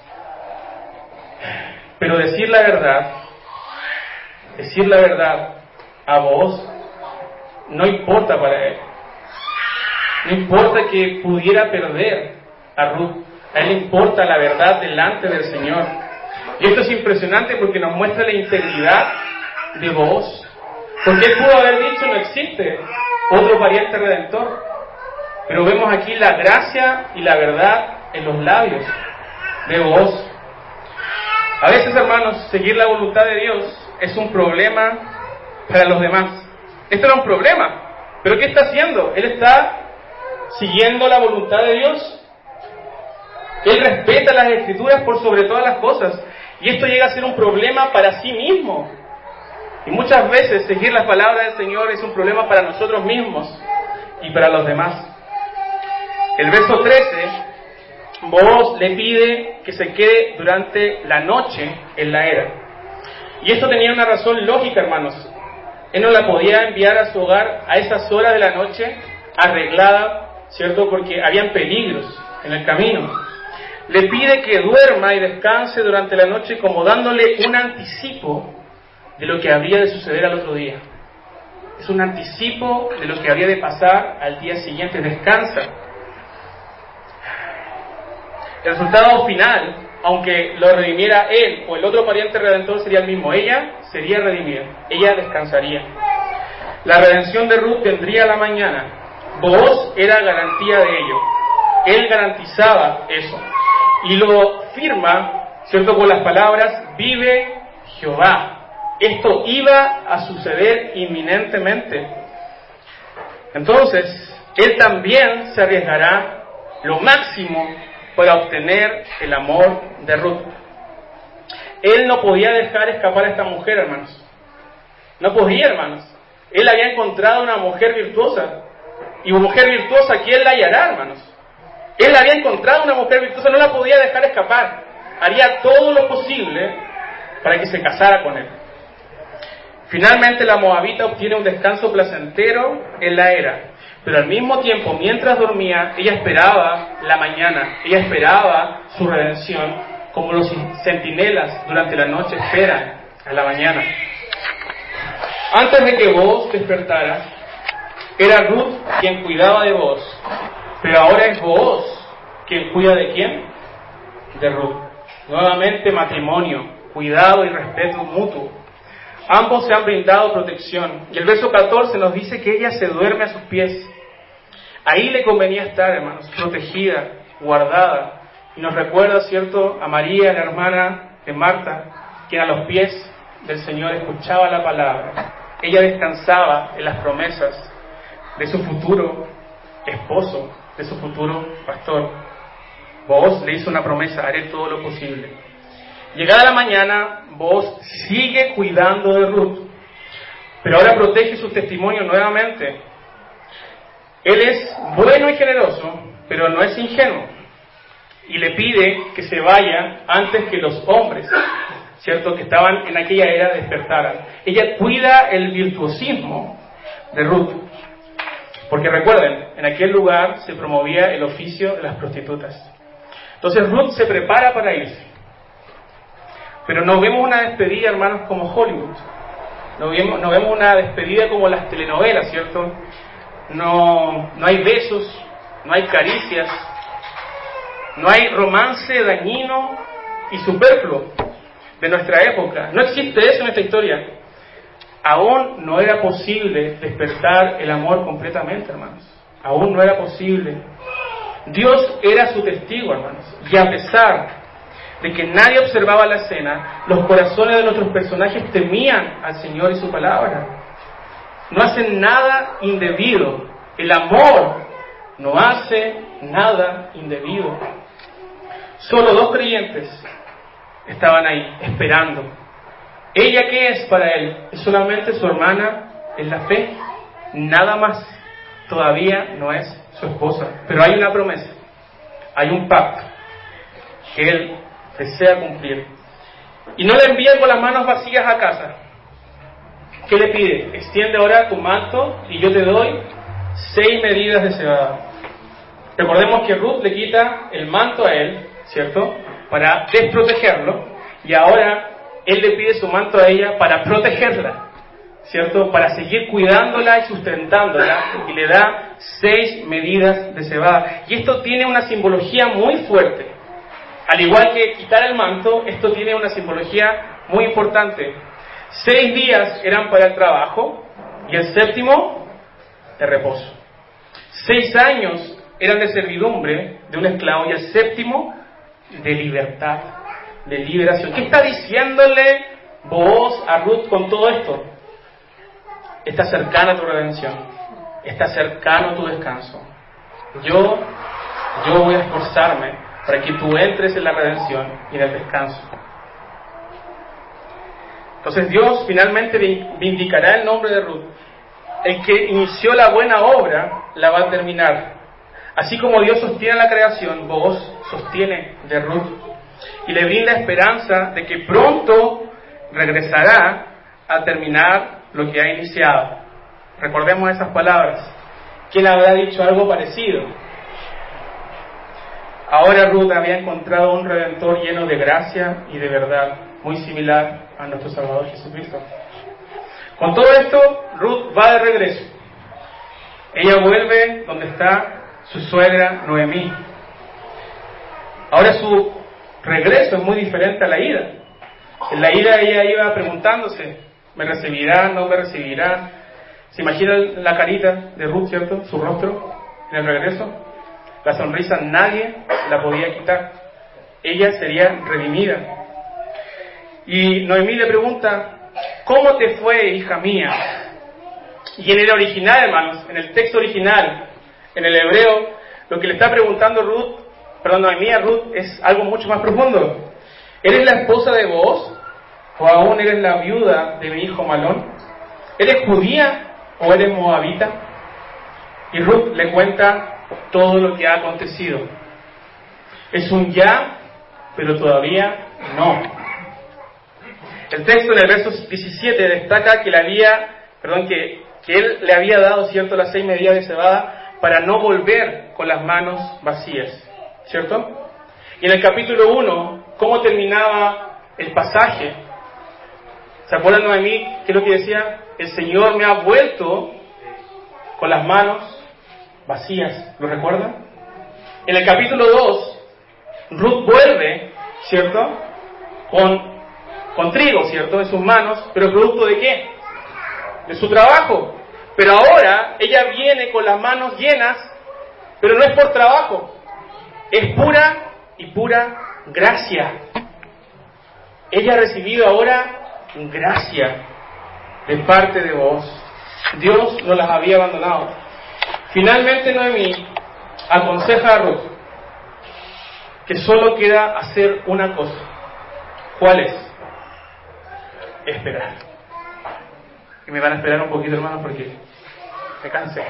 Pero decir la verdad, decir la verdad a vos, no importa para él. No importa que pudiera perder a Ruth. A él le importa la verdad delante del Señor. Y esto es impresionante porque nos muestra la integridad de vos. Porque él pudo haber dicho, no existe otro pariente redentor. Pero vemos aquí la gracia y la verdad en los labios de vos. A veces, hermanos, seguir la voluntad de Dios es un problema para los demás. Esto no es un problema. ¿Pero qué está haciendo? Él está siguiendo la voluntad de Dios. Él respeta las Escrituras por sobre todas las cosas. Y esto llega a ser un problema para sí mismo. Y muchas veces seguir las palabras del Señor es un problema para nosotros mismos y para los demás. El verso trece, Booz le pide que se quede durante la noche en la era. Y esto tenía una razón lógica, hermanos. Él no la podía enviar a su hogar a esas horas de la noche arreglada, ¿cierto? Porque habían peligros en el camino. Le pide que duerma y descanse durante la noche, como dándole un anticipo de lo que habría de suceder al otro día. Es un anticipo de lo que habría de pasar al día siguiente. Descansa. El resultado final, aunque lo redimiera él o el otro pariente redentor, sería el mismo. Ella sería redimida. Ella descansaría. La redención de Ruth vendría a la mañana. Booz era garantía de ello. Él garantizaba eso. Y lo firma, ¿cierto?, con las palabras, vive Jehová. Esto iba a suceder inminentemente. Entonces, él también se arriesgará lo máximo para obtener el amor de Ruth. Él no podía dejar escapar a esta mujer, hermanos. No podía, hermanos. Él había encontrado una mujer virtuosa. Y una mujer virtuosa, ¿quién la hallará, hermanos? Él había encontrado una mujer virtuosa, no la podía dejar escapar. Haría todo lo posible para que se casara con él. Finalmente la moabita obtiene un descanso placentero en la era, pero al mismo tiempo, mientras dormía, ella esperaba la mañana, ella esperaba su redención, como los centinelas durante la noche esperan a la mañana. Antes de que Booz despertara, era Ruth quien cuidaba de Booz, pero ahora es Booz quien cuida de quién? De Ruth. Nuevamente matrimonio, cuidado y respeto mutuo. Ambos se han brindado protección. Y el verso catorce nos dice que ella se duerme a sus pies. Ahí le convenía estar, hermanos, protegida, guardada. Y nos recuerda, ¿cierto?, a María, la hermana de Marta, quien a los pies del Señor escuchaba la palabra. Ella descansaba en las promesas de su futuro esposo, de su futuro pastor. Booz le hizo una promesa: haré todo lo posible. Llegada la mañana, Booz sigue cuidando de Ruth, pero ahora protege su testimonio nuevamente. Él es bueno y generoso, pero no es ingenuo, y le pide que se vaya antes que los hombres, ¿cierto?, que estaban en aquella era despertaran. Ella cuida el virtuosismo de Ruth, porque recuerden, en aquel lugar se promovía el oficio de las prostitutas. Entonces Ruth se prepara para irse. Pero no vemos una despedida, hermanos, como Hollywood. No vemos, no vemos una despedida como las telenovelas, ¿cierto? No, no hay besos, no hay caricias, no hay romance dañino y superfluo de nuestra época. No existe eso en esta historia. Aún no era posible despertar el amor completamente, hermanos. Aún no era posible. Dios era su testigo, hermanos. Y a pesar de que nadie observaba la escena, los corazones de nuestros personajes temían al Señor y su palabra. No hacen nada indebido. El amor no hace nada indebido. Solo dos creyentes estaban ahí, esperando. ¿Ella qué es para él? Es solamente su hermana en la fe. Nada más. Todavía no es su esposa. Pero hay una promesa. Hay un pacto que él desea cumplir. Y no le envía con las manos vacías a casa. ¿Qué le pide? Extiende ahora tu manto y yo te doy seis medidas de cebada. Recordemos que Ruth le quita el manto a él, ¿cierto?, para desprotegerlo, y ahora él le pide su manto a ella para protegerla, ¿cierto?, para seguir cuidándola y sustentándola, y le da seis medidas de cebada. Y esto tiene una simbología muy fuerte. Al igual que quitar el manto, esto tiene una simbología muy importante. Seis días eran para el trabajo y el séptimo de reposo. Seis años eran de servidumbre de un esclavo y el séptimo de libertad, de liberación. ¿Qué está diciéndole Booz a Ruth con todo esto? Está cercana tu redención, está cercano tu descanso. Yo, yo voy a esforzarme para que tú entres en la redención y en el descanso. Entonces Dios finalmente vindicará el nombre de Ruth. El que inició la buena obra la va a terminar. Así como Dios sostiene la creación, Booz sostiene de Ruth y le brinda esperanza de que pronto regresará a terminar lo que ha iniciado. Recordemos esas palabras. ¿Quién habrá dicho algo parecido? Ahora Ruth había encontrado un Redentor lleno de gracia y de verdad, muy similar a nuestro Salvador Jesucristo. Con todo esto, Ruth va de regreso. Ella vuelve donde está su suegra Noemí. Ahora su regreso es muy diferente a la ida. En la ida ella iba preguntándose, ¿me recibirá? ¿No me recibirá? ¿Se imaginan la carita de Ruth, cierto? Su rostro en el regreso. La sonrisa nadie la podía quitar. Ella sería redimida. Y Noemí le pregunta, ¿cómo te fue, hija mía? Y en el original, hermanos, en el texto original, en el hebreo, lo que le está preguntando Ruth, perdón, Noemí a Ruth, es algo mucho más profundo. ¿Eres la esposa de Booz? ¿O aún eres la viuda de mi hijo Malón? ¿Eres judía o eres moabita? Y Ruth le cuenta todo lo que ha acontecido. Es un ya, pero todavía no. El texto en el verso diecisiete destaca que le había, perdón, que, que él le había dado, cierto, las seis medidas de cebada para no volver con las manos vacías, ¿cierto? Y en el capítulo uno, ¿cómo terminaba el pasaje? ¿Se acuerdan de mí? ¿Qué es lo que decía? El Señor me ha vuelto con las manos vacías. ¿Lo recuerdan? En el capítulo dos, Ruth vuelve, ¿cierto? Con, con trigo, ¿cierto? En sus manos, pero ¿producto de qué? De su trabajo. Pero ahora ella viene con las manos llenas, pero no es por trabajo. Es pura y pura gracia. Ella ha recibido ahora gracia de parte de Booz. Dios no las había abandonado. Finalmente Noemí aconseja a Ruth que solo queda hacer una cosa. ¿Cuál es? Esperar. Y me van a esperar un poquito, hermanos, porque me cansé.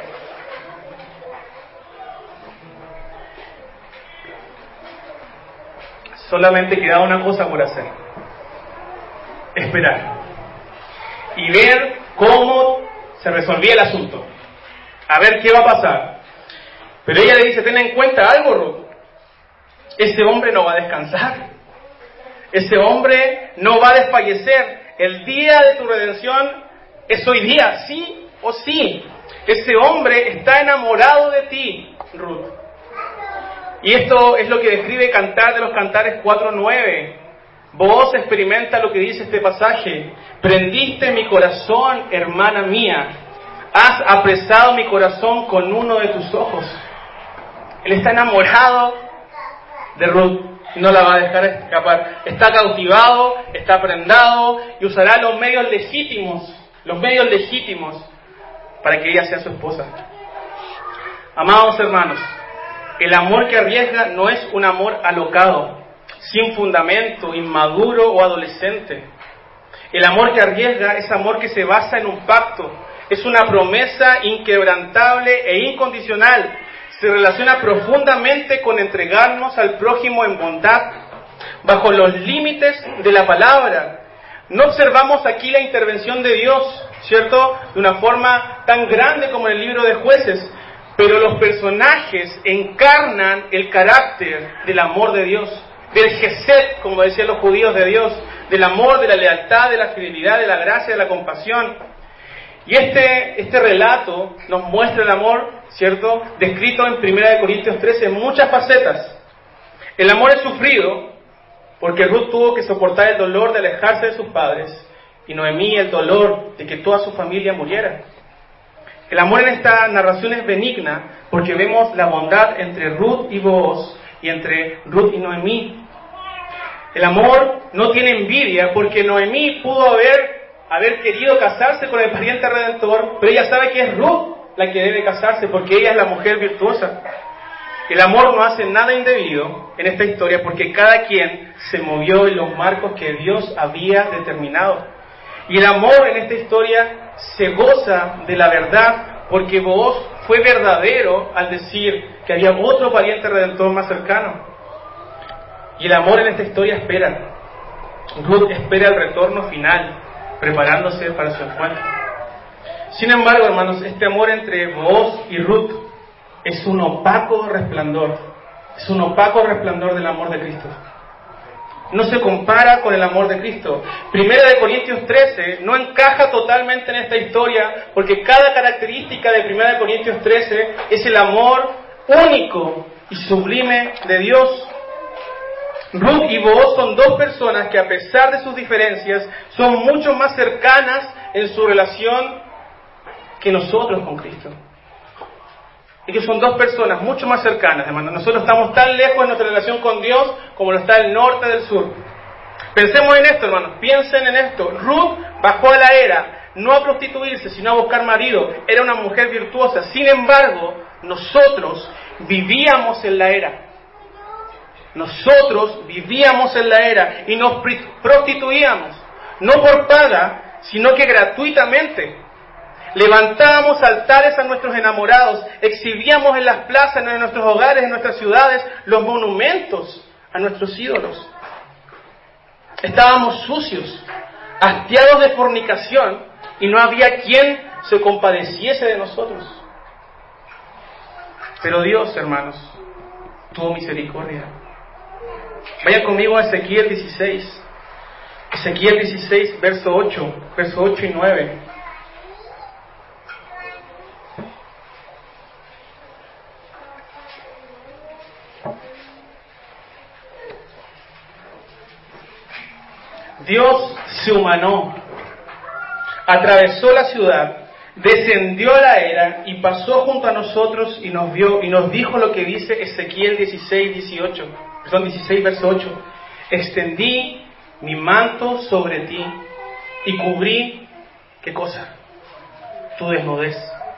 Solamente queda una cosa por hacer. Esperar. Y ver cómo se resolvía el asunto. A ver qué va a pasar. Pero ella le dice, ten en cuenta algo, Ruth. Ese hombre no va a descansar. Ese hombre no va a desfallecer. El día de tu redención es hoy día, sí o sí. Ese hombre está enamorado de ti, Ruth. Y esto es lo que describe Cantar de los Cantares cuatro nueve. Vos experimenta lo que dice este pasaje. Prendiste mi corazón, hermana mía. Has apresado mi corazón con uno de tus ojos. Él está enamorado de Ruth. No la va a dejar escapar. Está cautivado, está prendado y usará los medios legítimos, los medios legítimos para que ella sea su esposa. Amados hermanos, el amor que arriesga no es un amor alocado, sin fundamento, inmaduro o adolescente. El amor que arriesga es amor que se basa en un pacto, es una promesa inquebrantable e incondicional. Se relaciona profundamente con entregarnos al prójimo en bondad, bajo los límites de la palabra. No observamos aquí la intervención de Dios, ¿cierto? De una forma tan grande como en el libro de Jueces, pero los personajes encarnan el carácter del amor de Dios, del Gesed, como decían los judíos de Dios, del amor, de la lealtad, de la fidelidad, de la gracia, de la compasión. Y este, este relato nos muestra el amor, ¿cierto?, descrito en primera de Corintios trece en muchas facetas. El amor es sufrido, porque Ruth tuvo que soportar el dolor de alejarse de sus padres, y Noemí el dolor de que toda su familia muriera. El amor en esta narración es benigna, porque vemos la bondad entre Ruth y Booz, y entre Ruth y Noemí. El amor no tiene envidia, porque Noemí pudo haber, haber querido casarse con el pariente redentor, pero ella sabe que es Ruth la que debe casarse, porque ella es la mujer virtuosa. El amor no hace nada indebido en esta historia, porque cada quien se movió en los marcos que Dios había determinado. Y el amor en esta historia se goza de la verdad, porque Booz fue verdadero al decir que había otro pariente redentor más cercano. Y el amor en esta historia espera. Ruth espera el retorno final, preparándose para su encuentro. Sin embargo, hermanos, este amor entre Booz y Ruth es un opaco resplandor. Es un opaco resplandor del amor de Cristo. No se compara con el amor de Cristo. Primera de Corintios trece no encaja totalmente en esta historia, porque cada característica de Primera de Corintios trece es el amor único y sublime de Dios. Ruth y Booz son dos personas que, a pesar de sus diferencias, son mucho más cercanas en su relación que nosotros con Cristo. Ellos son dos personas mucho más cercanas, hermanos. Nosotros estamos tan lejos en nuestra relación con Dios como lo está el norte del sur. Pensemos en esto, hermanos. Piensen en esto. Ruth bajó a la era, no a prostituirse, sino a buscar marido. Era una mujer virtuosa. Sin embargo, nosotros vivíamos en la era. Nosotros vivíamos en la era y nos prostituíamos. No por paga, sino que gratuitamente. Levantábamos altares a nuestros enamorados, exhibíamos en las plazas, en nuestros hogares, en nuestras ciudades, los monumentos a nuestros ídolos. Estábamos sucios, hastiados de fornicación, y no había quien se compadeciese de nosotros. Pero Dios, hermanos, tuvo misericordia. Vayan conmigo a Ezequiel dieciséis. Ezequiel dieciséis, verso ocho, verso ocho y nueve. Dios se humanó, atravesó la ciudad, descendió a la era y pasó junto a nosotros y nos vio y nos dijo lo que dice Ezequiel dieciséis, dieciocho, perdón, dieciséis, verso ocho. Extendí mi manto sobre ti y cubrí, ¿qué cosa? Tu desnudez.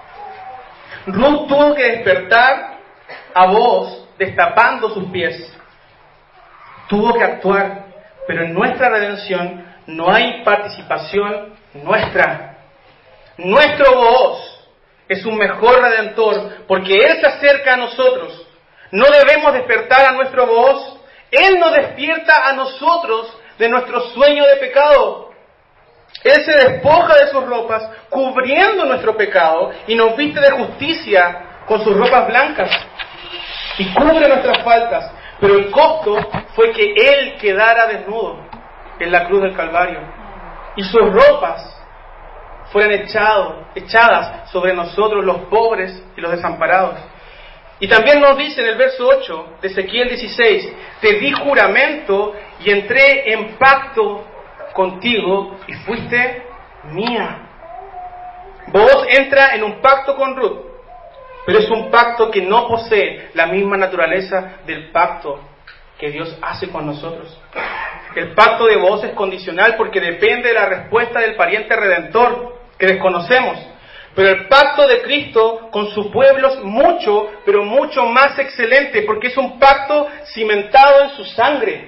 Ruth tuvo que despertar a Booz destapando sus pies. Tuvo que actuar. Pero en nuestra redención no hay participación nuestra. Nuestro Booz es un mejor redentor porque Él se acerca a nosotros. No debemos despertar a nuestro Booz. Él nos despierta a nosotros de nuestro sueño de pecado. Él se despoja de sus ropas cubriendo nuestro pecado y nos viste de justicia con sus ropas blancas y cubre nuestras faltas. Pero el costo fue que Él quedara desnudo en la cruz del Calvario y sus ropas fueran echado, echadas sobre nosotros, los pobres y los desamparados. Y también nos dice en el verso ocho de Ezequiel dieciséis, te di juramento y entré en pacto contigo y fuiste mía. Vos entra en un pacto con Ruth, pero es un pacto que no posee la misma naturaleza del pacto que Dios hace con nosotros. El pacto de Booz es condicional porque depende de la respuesta del pariente redentor que desconocemos. Pero el pacto de Cristo con su pueblo es mucho, pero mucho más excelente porque es un pacto cimentado en su sangre.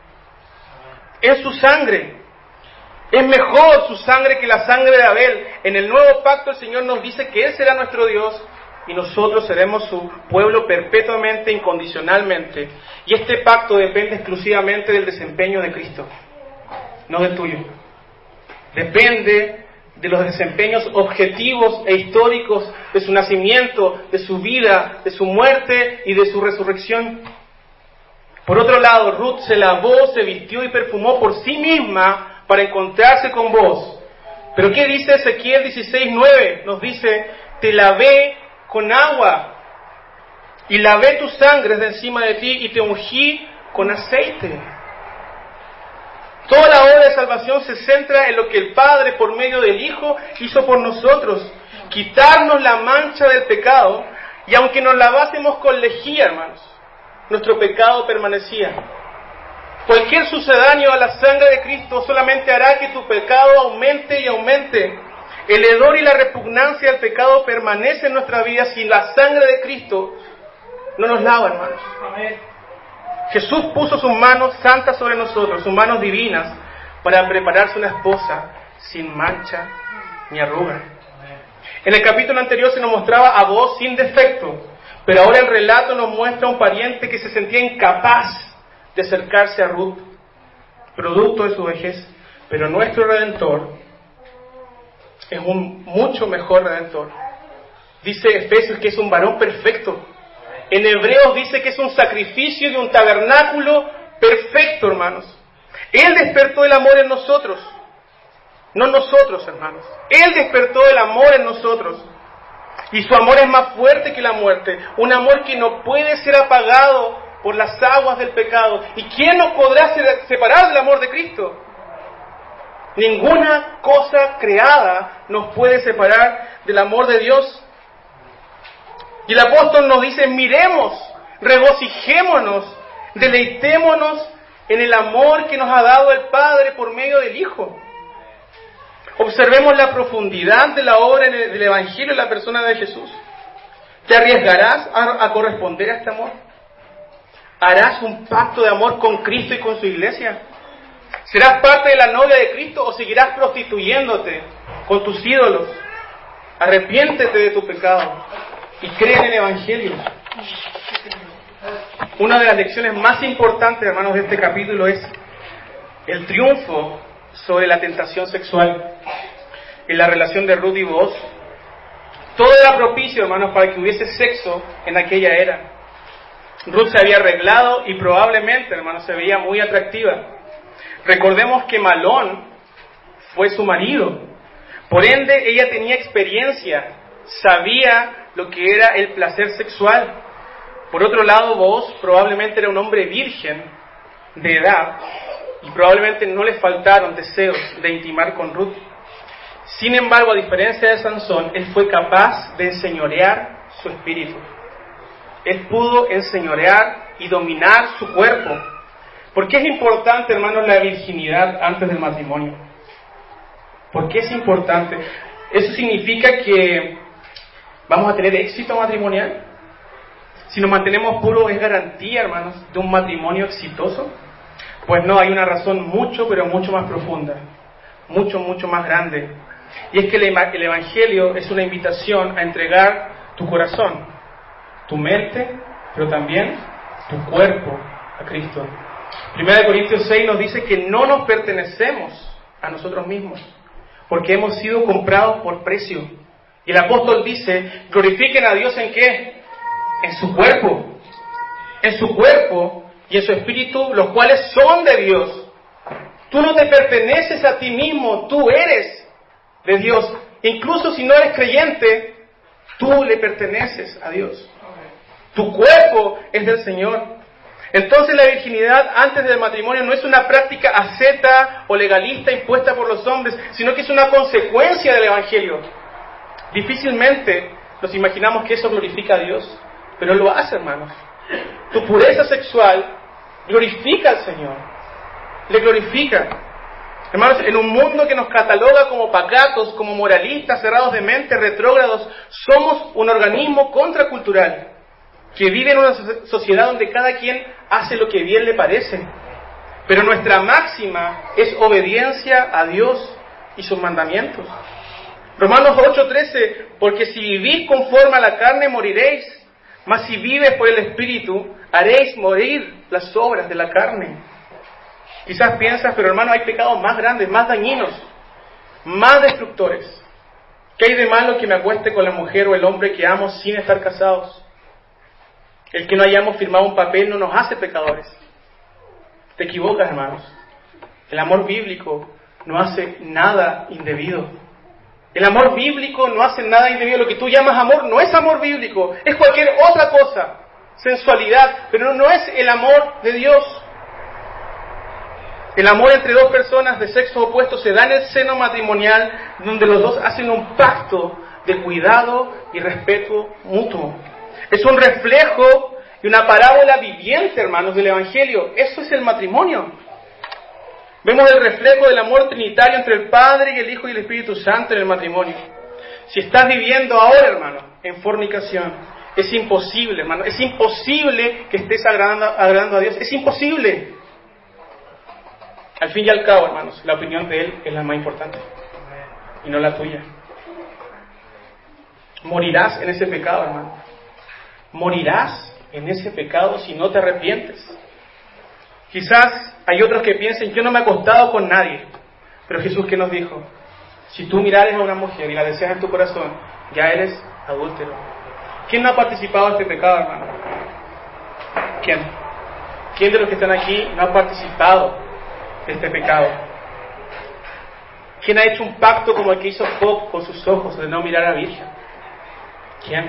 En su sangre. Es mejor su sangre que la sangre de Abel. En el nuevo pacto el Señor nos dice que Él será nuestro Dios y nosotros seremos su pueblo perpetuamente, incondicionalmente. Y este pacto depende exclusivamente del desempeño de Cristo, no del tuyo. Depende de los desempeños objetivos e históricos de su nacimiento, de su vida, de su muerte y de su resurrección. Por otro lado, Ruth se lavó, se vistió y perfumó por sí misma para encontrarse con vos. Pero ¿qué dice Ezequiel dieciséis nueve? Nos dice, te lavé con agua y lavé tus sangres de encima de ti y te ungí con aceite. Toda la obra de salvación se centra en lo que el Padre, por medio del Hijo, hizo por nosotros. Quitarnos la mancha del pecado, y aunque nos lavásemos con lejía, hermanos, nuestro pecado permanecía. Cualquier sucedáneo a la sangre de Cristo solamente hará que tu pecado aumente y aumente. El hedor y la repugnancia del pecado permanece en nuestra vida si la sangre de Cristo no nos lava, hermanos. Amén. Jesús puso sus manos santas sobre nosotros, sus manos divinas, para prepararse una esposa sin mancha ni arruga. En el capítulo anterior se nos mostraba a Booz sin defecto, pero ahora el relato nos muestra a un pariente que se sentía incapaz de acercarse a Ruth, producto de su vejez. Pero nuestro Redentor es un mucho mejor Redentor. Dice Efesios que es un varón perfecto. En Hebreos dice que es un sacrificio de un tabernáculo perfecto, hermanos. Él despertó el amor en nosotros, no nosotros, hermanos. Él despertó el amor en nosotros. Y su amor es más fuerte que la muerte. Un amor que no puede ser apagado por las aguas del pecado. ¿Y quién nos podrá separar del amor de Cristo? Ninguna cosa creada nos puede separar del amor de Dios. Y el apóstol nos dice, miremos, regocijémonos, deleitémonos en el amor que nos ha dado el Padre por medio del Hijo. Observemos la profundidad de la obra del Evangelio en la persona de Jesús. ¿Te arriesgarás a, a corresponder a este amor? ¿Harás un pacto de amor con Cristo y con su iglesia? ¿Serás parte de la novia de Cristo o seguirás prostituyéndote con tus ídolos? Arrepiéntete de tu pecado y cree en el Evangelio. Una de las lecciones más importantes, hermanos, de este capítulo es el triunfo sobre la tentación sexual en la relación de Ruth y Booz. Todo era propicio, hermanos, para que hubiese sexo en aquella era. Ruth se había arreglado y probablemente, hermanos, se veía muy atractiva. Recordemos que Malón fue su marido. Por ende, ella tenía experiencia, sabía lo que era el placer sexual. Por otro lado, Booz probablemente era un hombre virgen de edad y probablemente no le faltaron deseos de intimar con Ruth. Sin embargo, a diferencia de Sansón, él fue capaz de enseñorear su espíritu. Él pudo enseñorear y dominar su cuerpo. ¿Por qué es importante, hermanos, la virginidad antes del matrimonio? ¿Por qué es importante? Eso significa que vamos a tener éxito matrimonial. Si nos mantenemos puros, ¿es garantía, hermanos, de un matrimonio exitoso? Pues no, hay una razón mucho, pero mucho más profunda, mucho, mucho más grande. Y es que el Evangelio es una invitación a entregar tu corazón, tu mente, pero también tu cuerpo a Cristo. Primera de Corintios seis nos dice que no nos pertenecemos a nosotros mismos, porque hemos sido comprados por precio. Y el apóstol dice, glorifiquen a Dios ¿en qué? En su cuerpo. En su cuerpo y en su espíritu, los cuales son de Dios. Tú no te perteneces a ti mismo, tú eres de Dios. Incluso si no eres creyente, tú le perteneces a Dios. Tu cuerpo es del Señor. Entonces la virginidad antes del matrimonio no es una práctica asceta o legalista impuesta por los hombres, sino que es una consecuencia del Evangelio. Difícilmente nos imaginamos que eso glorifica a Dios, pero lo hace, hermanos. Tu pureza sexual glorifica al Señor, le glorifica. Hermanos, en un mundo que nos cataloga como pacatos, como moralistas, cerrados de mente, retrógrados, somos un organismo contracultural que vive en una sociedad donde cada quien hace lo que bien le parece. Pero nuestra máxima es obediencia a Dios y sus mandamientos. Romanos ocho trece, porque si vivís conforme a la carne moriréis, mas si vives por el Espíritu, haréis morir las obras de la carne. Quizás piensas, pero hermano, hay pecados más grandes, más dañinos, más destructores. ¿Qué hay de malo que me acueste con la mujer o el hombre que amo sin estar casados? El que no hayamos firmado un papel no nos hace pecadores. Te equivocas, hermanos. El amor bíblico no hace nada indebido. El amor bíblico no hace nada indebido. Lo que tú llamas amor no es amor bíblico, es cualquier otra cosa. Sensualidad, pero no es el amor de Dios. El amor entre dos personas de sexo opuesto se da en el seno matrimonial, donde los dos hacen un pacto de cuidado y respeto mutuo. Es un reflejo y una parábola viviente, hermanos, del Evangelio. Eso es el matrimonio. Vemos el reflejo del amor trinitario entre el Padre y el Hijo y el Espíritu Santo en el matrimonio. Si estás viviendo ahora, hermano, en fornicación, es imposible, hermano, es imposible que estés agradando, agradando a Dios. Es imposible. Al fin y al cabo, hermanos, la opinión de Él es la más importante y no la tuya. Morirás en ese pecado, hermano. Morirás en ese pecado si no te arrepientes. Quizás hay otros que piensen, yo no me he acostado con nadie. Pero Jesús, ¿qué nos dijo? Si tú mirares a una mujer y la deseas en tu corazón, ya eres adúltero. ¿Quién no ha participado de este pecado, hermano? ¿Quién? ¿Quién de los que están aquí no ha participado de este pecado? ¿Quién ha hecho un pacto como el que hizo Job con sus ojos de no mirar a la Virgen? ¿Quién?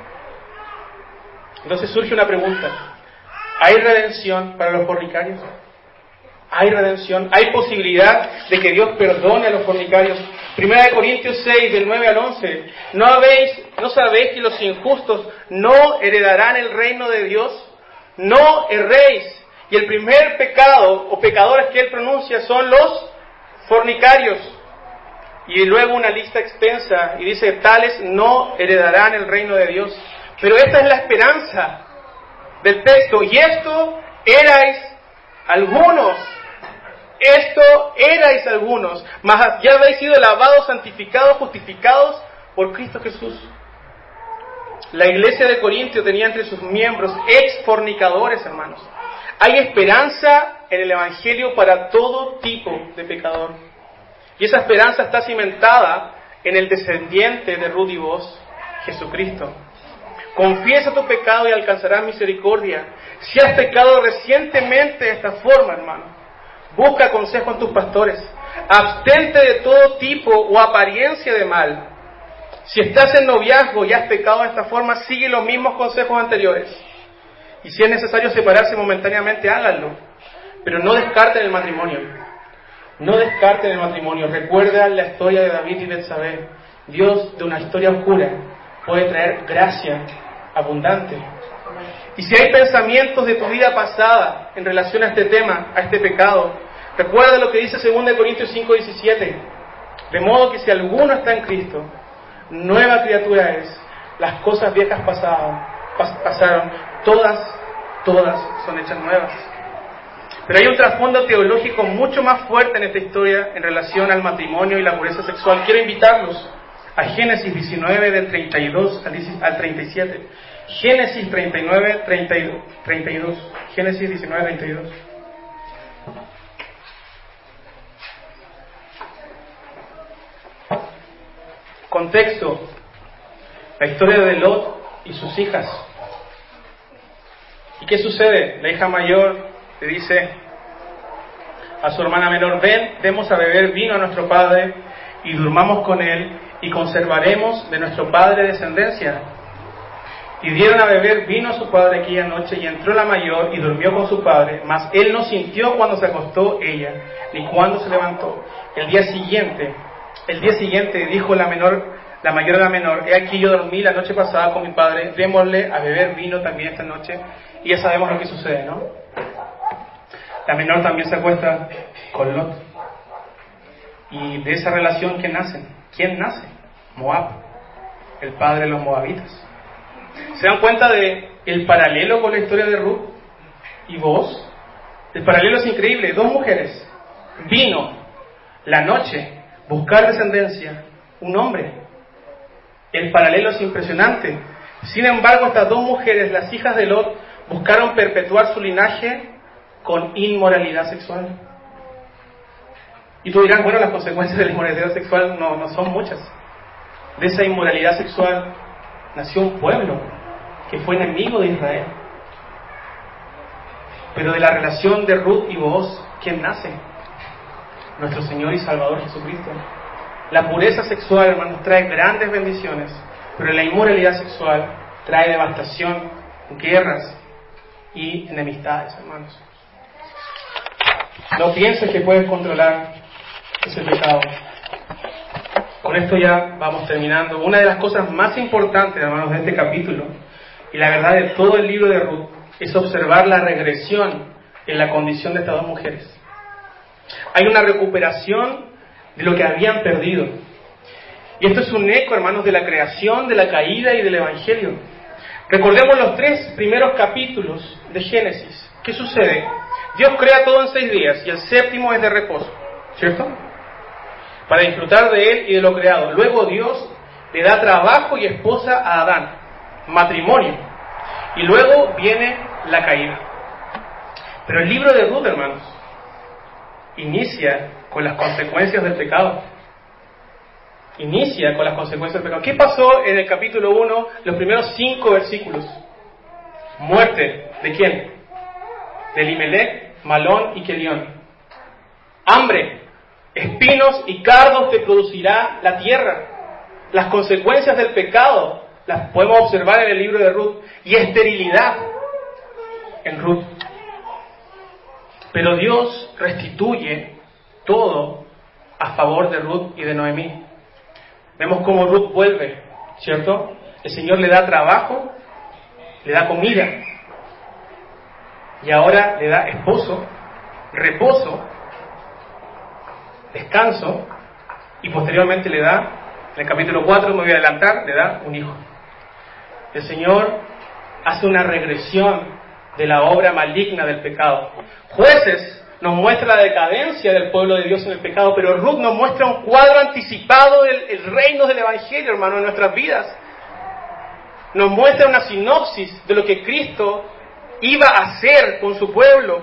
Entonces surge una pregunta. ¿Hay redención para los fornicarios? ¿Hay redención? ¿Hay posibilidad de que Dios perdone a los fornicarios? Primera de Corintios seis, del nueve al once. ¿No habéis, no sabéis que los injustos no heredarán el reino de Dios? No erréis. Y el primer pecado o pecadores que él pronuncia son los fornicarios. Y luego una lista extensa y dice, tales no heredarán el reino de Dios. Pero esta es la esperanza del texto. Y esto erais algunos. Esto erais algunos. Mas ya habéis sido lavados, santificados, justificados por Cristo Jesús. La iglesia de Corintio tenía entre sus miembros ex fornicadores, hermanos. Hay esperanza en el Evangelio para todo tipo de pecador. Y esa esperanza está cimentada en el descendiente de Ruth y Boaz, Jesucristo. Confiesa tu pecado y alcanzarás misericordia. Si has pecado recientemente de esta forma, hermano, busca consejo en tus pastores. Abstente de todo tipo o apariencia de mal. Si estás en noviazgo y has pecado de esta forma, sigue los mismos consejos anteriores. Y si es necesario separarse momentáneamente, háganlo. Pero no descarten el matrimonio. No descarten el matrimonio. Recuerda la historia de David y Betsabé. Dios, de una historia oscura, puede traer gracia abundante. Y si hay pensamientos de tu vida pasada en relación a este tema, a este pecado, recuerda lo que dice segunda de Corintios cinco diecisiete. De modo que si alguno está en Cristo, nueva criatura es. Las cosas viejas pasaron, pas- pasaron, todas, todas son hechas nuevas. Pero hay un trasfondo teológico mucho más fuerte en esta historia en relación al matrimonio y la pureza sexual. Quiero invitarlos a Génesis diecinueve, del treinta y dos al treinta y siete. Génesis treinta y nueve, treinta y dos. Génesis diecinueve, treinta y dos. Contexto. La historia de Lot y sus hijas. ¿Y qué sucede? La hija mayor le dice a su hermana menor, ven, demos a beber vino a nuestro padre y durmamos con él y conservaremos de nuestro padre descendencia. Y dieron a beber vino a su padre aquella noche y entró la mayor y durmió con su padre, mas él no sintió cuando se acostó ella, ni cuando se levantó. El día siguiente, el día siguiente dijo la menor, la mayor a la menor, he aquí yo dormí la noche pasada con mi padre, démosle a beber vino también esta noche. Y ya sabemos lo que sucede, ¿no? La menor también se acuesta con Lot. Y de esa relación, ¿quién nace? ¿Quién nace? Moab, el padre de los moabitas. ¿Se dan cuenta de el paralelo con la historia de Ruth y Boaz? El paralelo es increíble. Dos mujeres, vino, la noche, buscar descendencia, un hombre. El paralelo es impresionante. Sin embargo, estas dos mujeres, las hijas de Lot, buscaron perpetuar su linaje con inmoralidad sexual. Y tú dirás, bueno, las consecuencias de la inmoralidad sexual no, no son muchas. De esa inmoralidad sexual nació un pueblo que fue enemigo de Israel. Pero de la relación de Ruth y Booz, ¿quién nace? Nuestro Señor y Salvador Jesucristo. La pureza sexual, hermanos, trae grandes bendiciones, pero la inmoralidad sexual trae devastación, guerras y enemistades, hermanos. No pienses que puedes controlar ese pecado. Con esto ya vamos terminando. Una de las cosas más importantes, hermanos, de este capítulo, y la verdad de todo el libro de Ruth, es observar la regresión en la condición de estas dos mujeres. Hay una recuperación de lo que habían perdido. Y esto es un eco, hermanos, de la creación, de la caída y del Evangelio. Recordemos los tres primeros capítulos de Génesis. ¿Qué sucede? Dios crea todo en seis días y el séptimo es de reposo, ¿cierto? Para disfrutar de él y de lo creado. Luego Dios le da trabajo y esposa a Adán, matrimonio. Y luego viene la caída. Pero el libro de Ruth, hermanos, inicia con las consecuencias del pecado. Inicia con las consecuencias del pecado. ¿Qué pasó en el capítulo uno, los primeros cinco versículos? Muerte. ¿De quién? De Elimelech, Malón y Kelión. Hambre. Espinos y cardos te producirá la tierra. Las consecuencias del pecado las podemos observar en el libro de Ruth. Y esterilidad en Ruth. Pero Dios restituye todo a favor de Ruth y de Noemí. Vemos cómo Ruth vuelve, ¿cierto? El Señor le da trabajo, le da comida, y ahora le da esposo, reposo, descanso, y posteriormente le da, en el capítulo cuatro, me voy a adelantar, le da un hijo. El Señor hace una regresión de la obra maligna del pecado. Jueces nos muestra la decadencia del pueblo de Dios en el pecado, pero Ruth nos muestra un cuadro anticipado del el reino del Evangelio, hermano, en nuestras vidas. Nos muestra una sinopsis de lo que Cristo iba a hacer con su pueblo.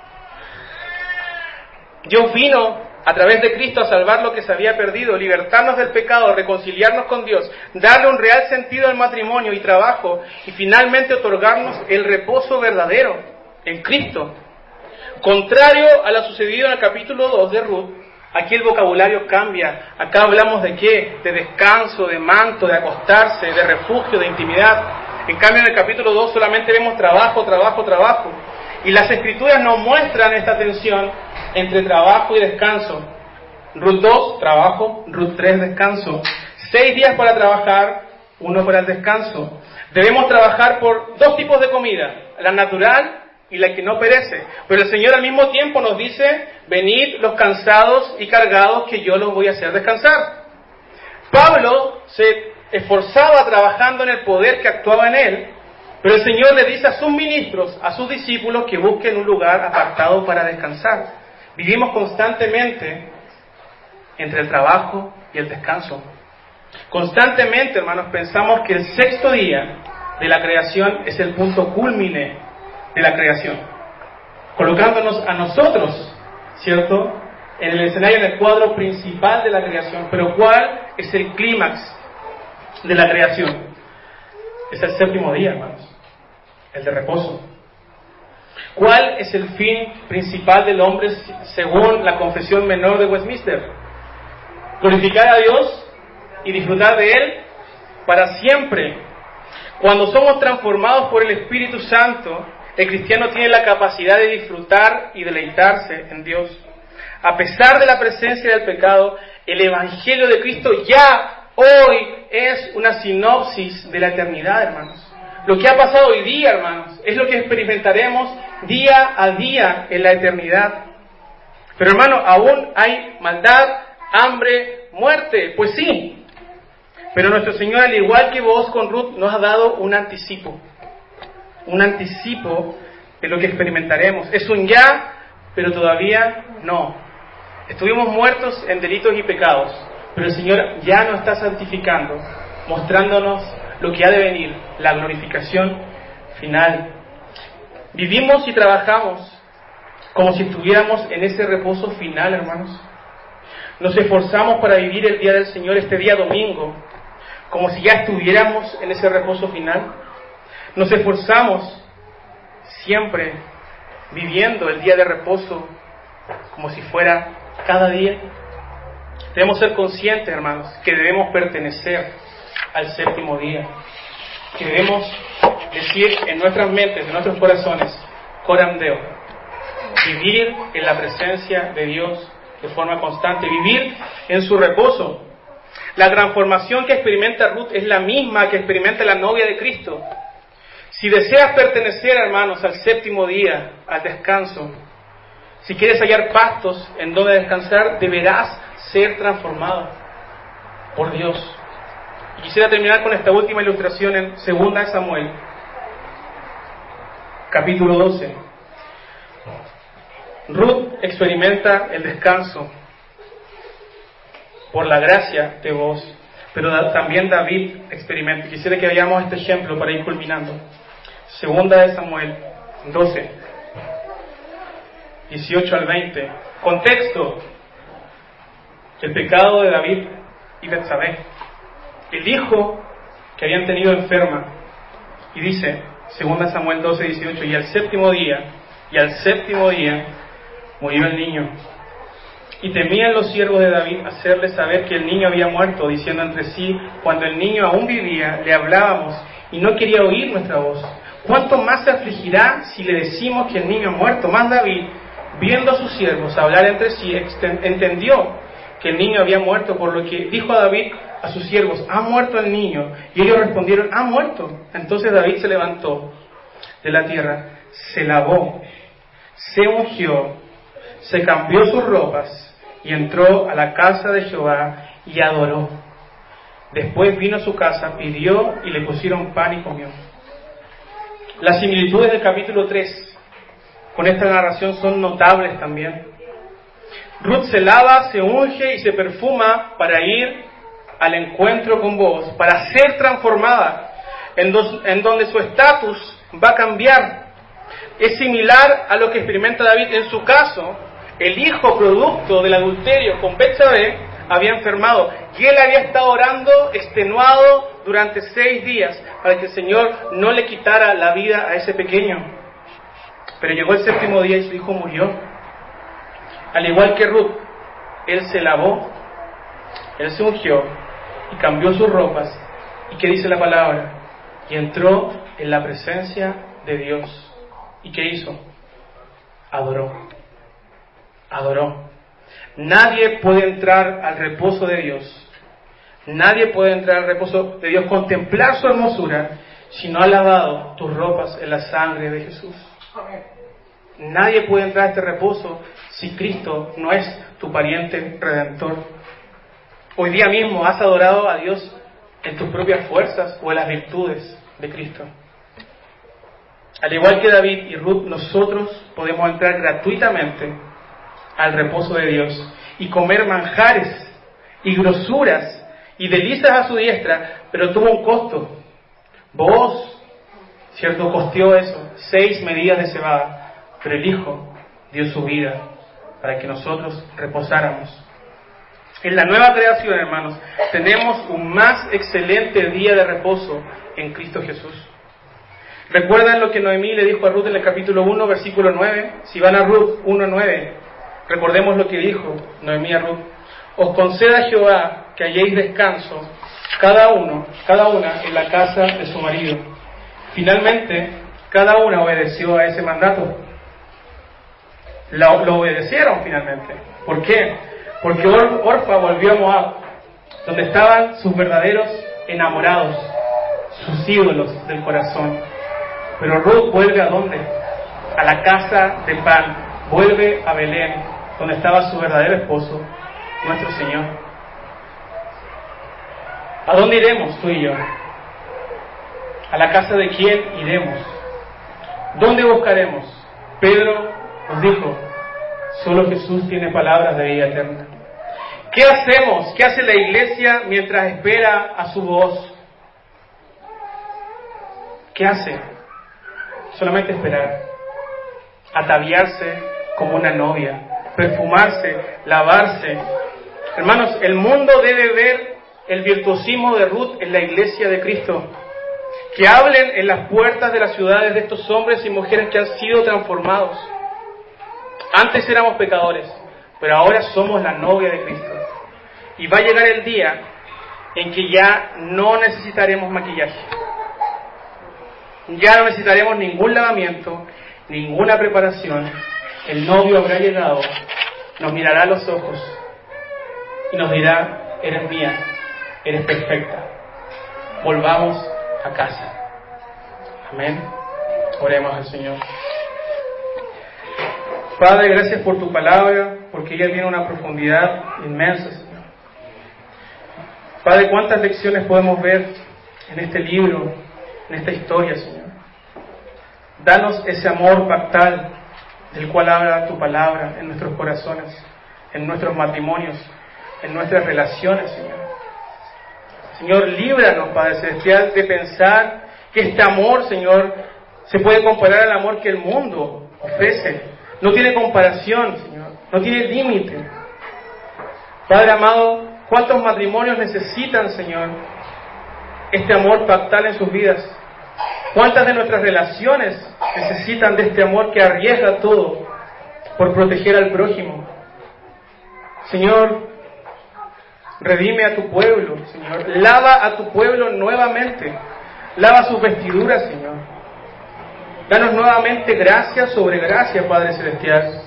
Dios vino a través de Cristo a salvar lo que se había perdido, libertarnos del pecado, reconciliarnos con Dios, darle un real sentido al matrimonio y trabajo, y finalmente otorgarnos el reposo verdadero en Cristo. Contrario a lo sucedido en el capítulo dos de Ruth, aquí el vocabulario cambia. Acá hablamos de qué? De descanso, de manto, de acostarse, de refugio, de intimidad. En cambio en el capítulo dos solamente vemos trabajo, trabajo, trabajo. Y las Escrituras nos muestran esta tensión entre trabajo y descanso. Ruth dos, trabajo. Ruth tres, descanso. Seis días para trabajar, uno para el descanso. Debemos trabajar por dos tipos de comida, la natural y la que no perece. Pero el Señor al mismo tiempo nos dice, venid los cansados y cargados, que yo los voy a hacer descansar. Pablo se esforzaba trabajando en el poder que actuaba en él, pero el Señor le dice a sus ministros, a sus discípulos, que busquen un lugar apartado para descansar. Vivimos constantemente entre el trabajo y el descanso. Constantemente, hermanos, pensamos que el sexto día de la creación es el punto cúlmine de la creación, colocándonos a nosotros, ¿cierto?, en el escenario, en el cuadro principal de la creación. Pero ¿cuál es el clímax de la creación? Es el séptimo día, hermanos, el de reposo. ¿Cuál es el fin principal del hombre según la Confesión Menor de Westminster? Glorificar a Dios y disfrutar de Él para siempre. Cuando somos transformados por el Espíritu Santo, el cristiano tiene la capacidad de disfrutar y deleitarse en Dios. A pesar de la presencia del pecado, el Evangelio de Cristo ya hoy es una sinopsis de la eternidad, hermanos. Lo que ha pasado hoy día, hermanos, es lo que experimentaremos día a día en la eternidad. Pero, hermano, aún hay maldad, hambre, muerte. Pues sí. Pero nuestro Señor, al igual que vos con Ruth, nos ha dado un anticipo. Un anticipo de lo que experimentaremos. Es un ya, pero todavía no. Estuvimos muertos en delitos y pecados, pero el Señor ya nos está santificando, mostrándonos lo que ha de venir, la glorificación final. Vivimos y trabajamos como si estuviéramos en ese reposo final, hermanos. Nos esforzamos para vivir el día del Señor, este día domingo, como si ya estuviéramos en ese reposo final. Nos esforzamos siempre viviendo el día de reposo como si fuera cada día. Debemos ser conscientes, hermanos, que debemos pertenecer al séptimo día, que debemos decir en nuestras mentes, en nuestros corazones, coram Deo, vivir en la presencia de Dios de forma constante, vivir en su reposo. La transformación que experimenta Ruth es la misma que experimenta la novia de Cristo. Si deseas pertenecer, hermanos, al séptimo día, al descanso, si quieres hallar pastos en donde descansar, deberás ser transformado por Dios. Y quisiera terminar con esta última ilustración en Segunda de Samuel, capítulo doce. Ruth experimenta el descanso por la gracia de Boaz, pero también David experimenta. Quisiera que veamos este ejemplo para ir culminando. Segunda de Samuel doce, dieciocho al veinte. Contexto: el pecado de David y Betsabé, el hijo que habían tenido enferma. Y dice, Segunda Samuel doce, dieciocho, y al séptimo día, y al séptimo día murió el niño. Y temían los siervos de David hacerle saber que el niño había muerto, diciendo entre sí, cuando el niño aún vivía, le hablábamos y no quería oír nuestra voz. ¿Cuánto más se afligirá si le decimos que el niño ha muerto? Más David, viendo a sus siervos hablar entre sí, entendió que el niño había muerto, por lo que dijo a David a sus siervos, ¿ha muerto el niño? Y ellos respondieron, ha muerto. Entonces David se levantó de la tierra, se lavó, se ungió, se cambió sus ropas y entró a la casa de Jehová y adoró. Después vino a su casa, pidió y le pusieron pan y comió. Las similitudes del capítulo tres con esta narración son notables también. Ruth se lava, se unge y se perfuma para ir al encuentro con Boaz, para ser transformada, en, dos, en donde su estatus va a cambiar. Es similar a lo que experimenta David. En su caso, el hijo producto del adulterio con Betsabé había enfermado y él había estado orando extenuado durante seis días para que el Señor no le quitara la vida a ese pequeño. Pero llegó el séptimo día y su hijo murió. Al igual que Ruth, él se lavó, él se ungió y cambió sus ropas. ¿Y qué dice la palabra? Y entró en la presencia de Dios. ¿Y qué hizo? Adoró. Adoró. Nadie puede entrar al reposo de Dios. Nadie puede entrar al reposo de Dios, contemplar su hermosura, si no ha lavado tus ropas en la sangre de Jesús. Nadie puede entrar a este reposo si Cristo no es tu pariente redentor. Hoy día mismo has adorado a Dios en tus propias fuerzas o en las virtudes de Cristo. Al igual que David y Ruth, nosotros podemos entrar gratuitamente al reposo de Dios y comer manjares y grosuras y delicias a su diestra, pero tuvo un costo. Vos, cierto, costeó eso, seis medidas de cebada, pero el Hijo dio su vida para que nosotros reposáramos. En la nueva creación, hermanos, tenemos un más excelente día de reposo en Cristo Jesús. ¿Recuerdan lo que Noemí le dijo a Ruth en el capítulo uno, versículo nueve? Si van a Ruth uno nueve, recordemos lo que dijo Noemí a Ruth. Os conceda Jehová que halléis descanso, cada uno, cada una en la casa de su marido. Finalmente, cada una obedeció a ese mandato. Lo, lo obedecieron finalmente. ¿Por qué? Porque Or, Orfa volvió a Moab, donde estaban sus verdaderos enamorados, sus ídolos del corazón. Pero Ruth vuelve ¿a dónde? A la casa de pan, vuelve a Belén, donde estaba su verdadero esposo, nuestro Señor. ¿A dónde iremos tú y yo? ¿A la casa de quién iremos? ¿Dónde buscaremos? Pedro nos dijo, solo Jesús tiene palabras de vida eterna. ¿Qué hacemos? ¿Qué hace la iglesia mientras espera a su voz? ¿Qué hace? Solamente esperar. Ataviarse como una novia, perfumarse, lavarse, Hermanos, el mundo debe ver el virtuosismo de Ruth en la iglesia de Cristo. Que hablen en las puertas de las ciudades de estos hombres y mujeres que han sido transformados. Antes éramos pecadores, pero ahora somos la novia de Cristo. Y va a llegar el día en que ya no necesitaremos maquillaje. Ya no necesitaremos ningún lavamiento, ninguna preparación. El novio habrá llegado, nos mirará a los ojos y nos dirá: eres mía, eres perfecta. Volvamos a casa. Amén. Oremos al Señor. Padre, gracias por tu palabra, porque ella tiene una profundidad inmensa, Señor. Padre, cuántas lecciones podemos ver en este libro, en esta historia, Señor. Danos ese amor pactal del cual habla tu palabra en nuestros corazones, en nuestros matrimonios, en nuestras relaciones, Señor. Señor, líbranos, Padre Celestial, de pensar que este amor, Señor, se puede comparar al amor que el mundo ofrece. No tiene comparación, Señor. No tiene límite. Padre amado, ¿cuántos matrimonios necesitan, Señor, este amor pactal en sus vidas? ¿Cuántas de nuestras relaciones necesitan de este amor que arriesga todo por proteger al prójimo? Señor, redime a tu pueblo, Señor. Lava a tu pueblo nuevamente. Lava sus vestiduras, Señor. Danos nuevamente gracia sobre gracia, Padre Celestial.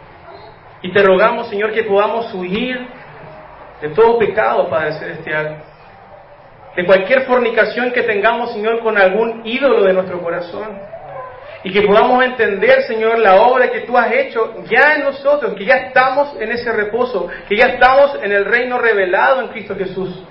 Y te rogamos, Señor, que podamos huir de todo pecado, Padre Celestial. De cualquier fornicación que tengamos, Señor, con algún ídolo de nuestro corazón. Y que podamos entender, Señor, la obra que tú has hecho ya en nosotros, que ya estamos en ese reposo, que ya estamos en el reino revelado en Cristo Jesús.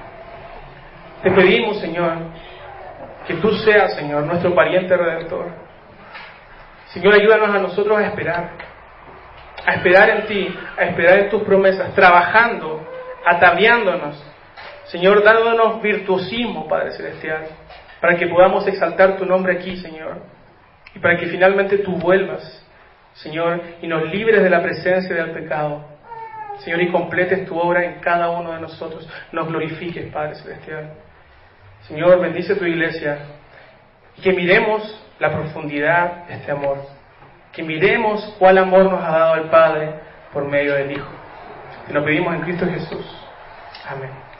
Te pedimos, Señor, que tú seas, Señor, nuestro pariente redentor. Señor, ayúdanos a nosotros a esperar, a esperar en ti, a esperar en tus promesas, trabajando, ataviándonos, Señor, dándonos virtuosismo, Padre Celestial, para que podamos exaltar tu nombre aquí, Señor, y para que finalmente tú vuelvas, Señor, y nos libres de la presencia del pecado, Señor, y completes tu obra en cada uno de nosotros, nos glorifiques, Padre Celestial. Señor, bendice tu iglesia, y que miremos la profundidad de este amor, que miremos cuál amor nos ha dado el Padre por medio del Hijo. Te lo pedimos en Cristo Jesús. Amén.